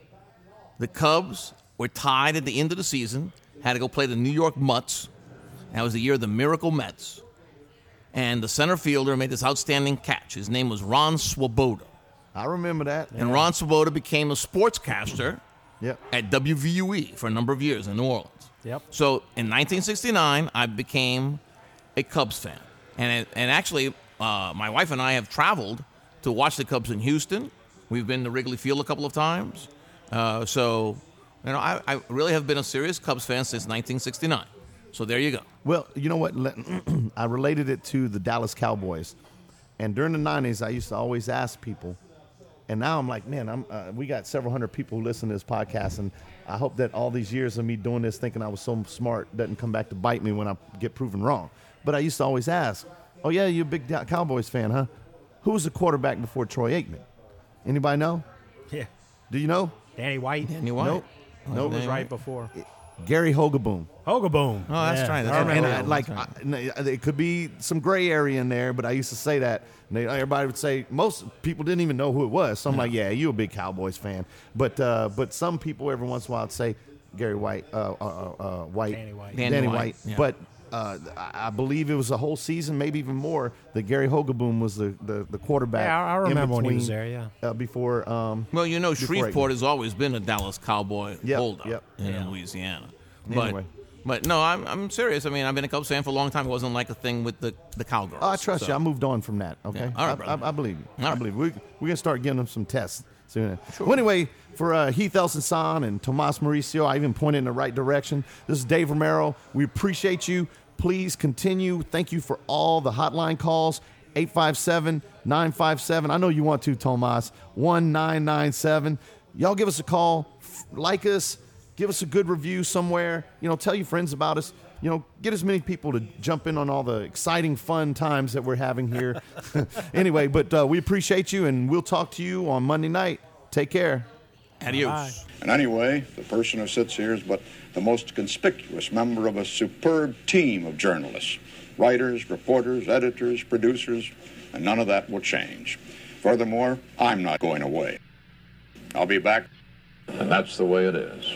[SPEAKER 4] the Cubs were tied at the end of the season, had to go play the New York Mets. That was the year of the Miracle Mets. And the center fielder made this outstanding catch. His name was Ron Swoboda.
[SPEAKER 3] I remember that.
[SPEAKER 4] And Ron Swoboda became a sportscaster
[SPEAKER 3] yep.
[SPEAKER 4] at W V U E for a number of years in New Orleans.
[SPEAKER 5] Yep.
[SPEAKER 4] So in nineteen sixty-nine, I became a Cubs fan. And, it, and actually, uh, my wife and I have traveled to watch the Cubs in Houston. We've been to Wrigley Field a couple of times. Uh, so, you know, I, I really have been a serious Cubs fan since nineteen sixty-nine. So there you go.
[SPEAKER 3] Well, you know what? I related it to the Dallas Cowboys. And during the nineties, I used to always ask people, and now I'm like, man, I'm, uh, we got several hundred people who listen to this podcast, and I hope that all these years of me doing this, thinking I was so smart, doesn't come back to bite me when I get proven wrong. But I used to always ask, oh, yeah, you're a big Cowboys fan, huh? Who was the quarterback before Troy Aikman? Anybody know?
[SPEAKER 5] Yeah.
[SPEAKER 3] Do you know?
[SPEAKER 5] Danny White.
[SPEAKER 4] Danny White.
[SPEAKER 3] Nope.
[SPEAKER 5] Oh,
[SPEAKER 3] Nope.
[SPEAKER 5] it was right before.
[SPEAKER 3] Gary Hogaboom.
[SPEAKER 5] Hogaboom.
[SPEAKER 4] Oh, that's
[SPEAKER 5] yeah.
[SPEAKER 4] right. That's
[SPEAKER 5] I
[SPEAKER 3] And,
[SPEAKER 4] right.
[SPEAKER 3] and
[SPEAKER 5] remember
[SPEAKER 3] I,
[SPEAKER 5] that.
[SPEAKER 3] like,
[SPEAKER 5] That's right.
[SPEAKER 3] I, it could be some gray area in there, but I used to say that. And they, everybody would say, most people didn't even know who it was. So I'm like, yeah, you're a big Cowboys fan. But uh, but some people every once in a while would say Gary White, uh, uh, uh, White,
[SPEAKER 5] Danny White.
[SPEAKER 3] Danny,
[SPEAKER 4] Danny
[SPEAKER 3] White.
[SPEAKER 4] White, yeah.
[SPEAKER 3] But uh, I I believe it was a whole season, maybe even more, that Gary Hogaboom was the, the, the quarterback.
[SPEAKER 5] Yeah, I- I
[SPEAKER 3] in
[SPEAKER 5] remember when he
[SPEAKER 3] between,
[SPEAKER 5] was there, yeah.
[SPEAKER 3] Uh, before. Um,
[SPEAKER 4] Well, you know,
[SPEAKER 3] before
[SPEAKER 4] Shreveport
[SPEAKER 3] Aikman.
[SPEAKER 4] has always been a Dallas Cowboy
[SPEAKER 3] Yep,
[SPEAKER 4] holdout
[SPEAKER 3] yep.
[SPEAKER 4] in
[SPEAKER 5] Yeah.
[SPEAKER 4] Louisiana. But,
[SPEAKER 3] Anyway.
[SPEAKER 4] but no, I'm I'm serious. I mean, I've been a Cubs fan for a long time. It wasn't like a thing with the, the Cowgirls.
[SPEAKER 3] Oh, I trust
[SPEAKER 4] so.
[SPEAKER 3] you. I moved on from that. Okay,
[SPEAKER 4] Yeah. All right,
[SPEAKER 3] I,
[SPEAKER 4] brother.
[SPEAKER 3] I, I believe you.
[SPEAKER 4] All
[SPEAKER 3] I
[SPEAKER 4] right.
[SPEAKER 3] believe you. we we're gonna start giving them some tests soon. Well, anyway, for uh, Heath Elson and Tomas Mauricio, I even pointed in the right direction. This is Dave Romero. We appreciate you. Please continue. Thank you for all the hotline calls. eight five seven, nine five seven. I know you want to, Tomas. one nine nine seven. Y'all give us a call. F- Like us. Give us a good review somewhere. You know, tell your friends about us. You know, get as many people to jump in on all the exciting, fun times that we're having here. Anyway, but uh, we appreciate you, and we'll talk to you on Monday night. Take care.
[SPEAKER 4] Adios.
[SPEAKER 19] And anyway, the person who sits here is but the most conspicuous member of a superb team of journalists, writers, reporters, editors, producers, and none of that will change. Furthermore, I'm not going away. I'll be back, and that's the way it is.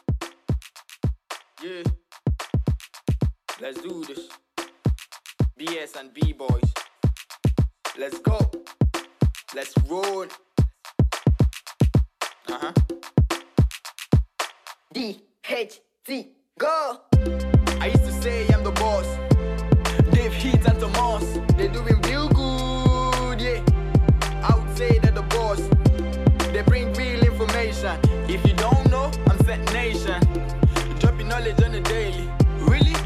[SPEAKER 1] Yeah. Let's do this. B S and B-boys. Let's go. Let's roll. Uh-huh. D H T, go. I used to say I'm the boss. Dave Heat and Tomas, they doing real good, yeah. I would say that the boss, they bring real information. If you don't know, I'm set nation. Dropping knowledge on the daily. Really?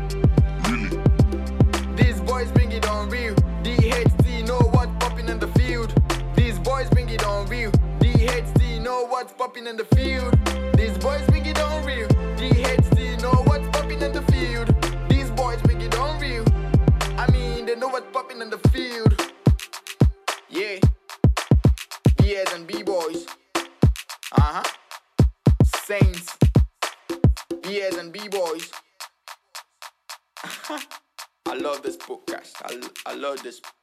[SPEAKER 1] Really? These boys bring it on real. D H T know what's popping in the field. These boys bring it on real. D H T know what's popping in the field. These boys bring it on real. D H T know what's popping in the field. These boys bring it on real. I mean, they know what's popping in the field. Yeah. B S and B-boys. Uh-huh. Saints. B S and B-boys. I love this podcast. I, I love this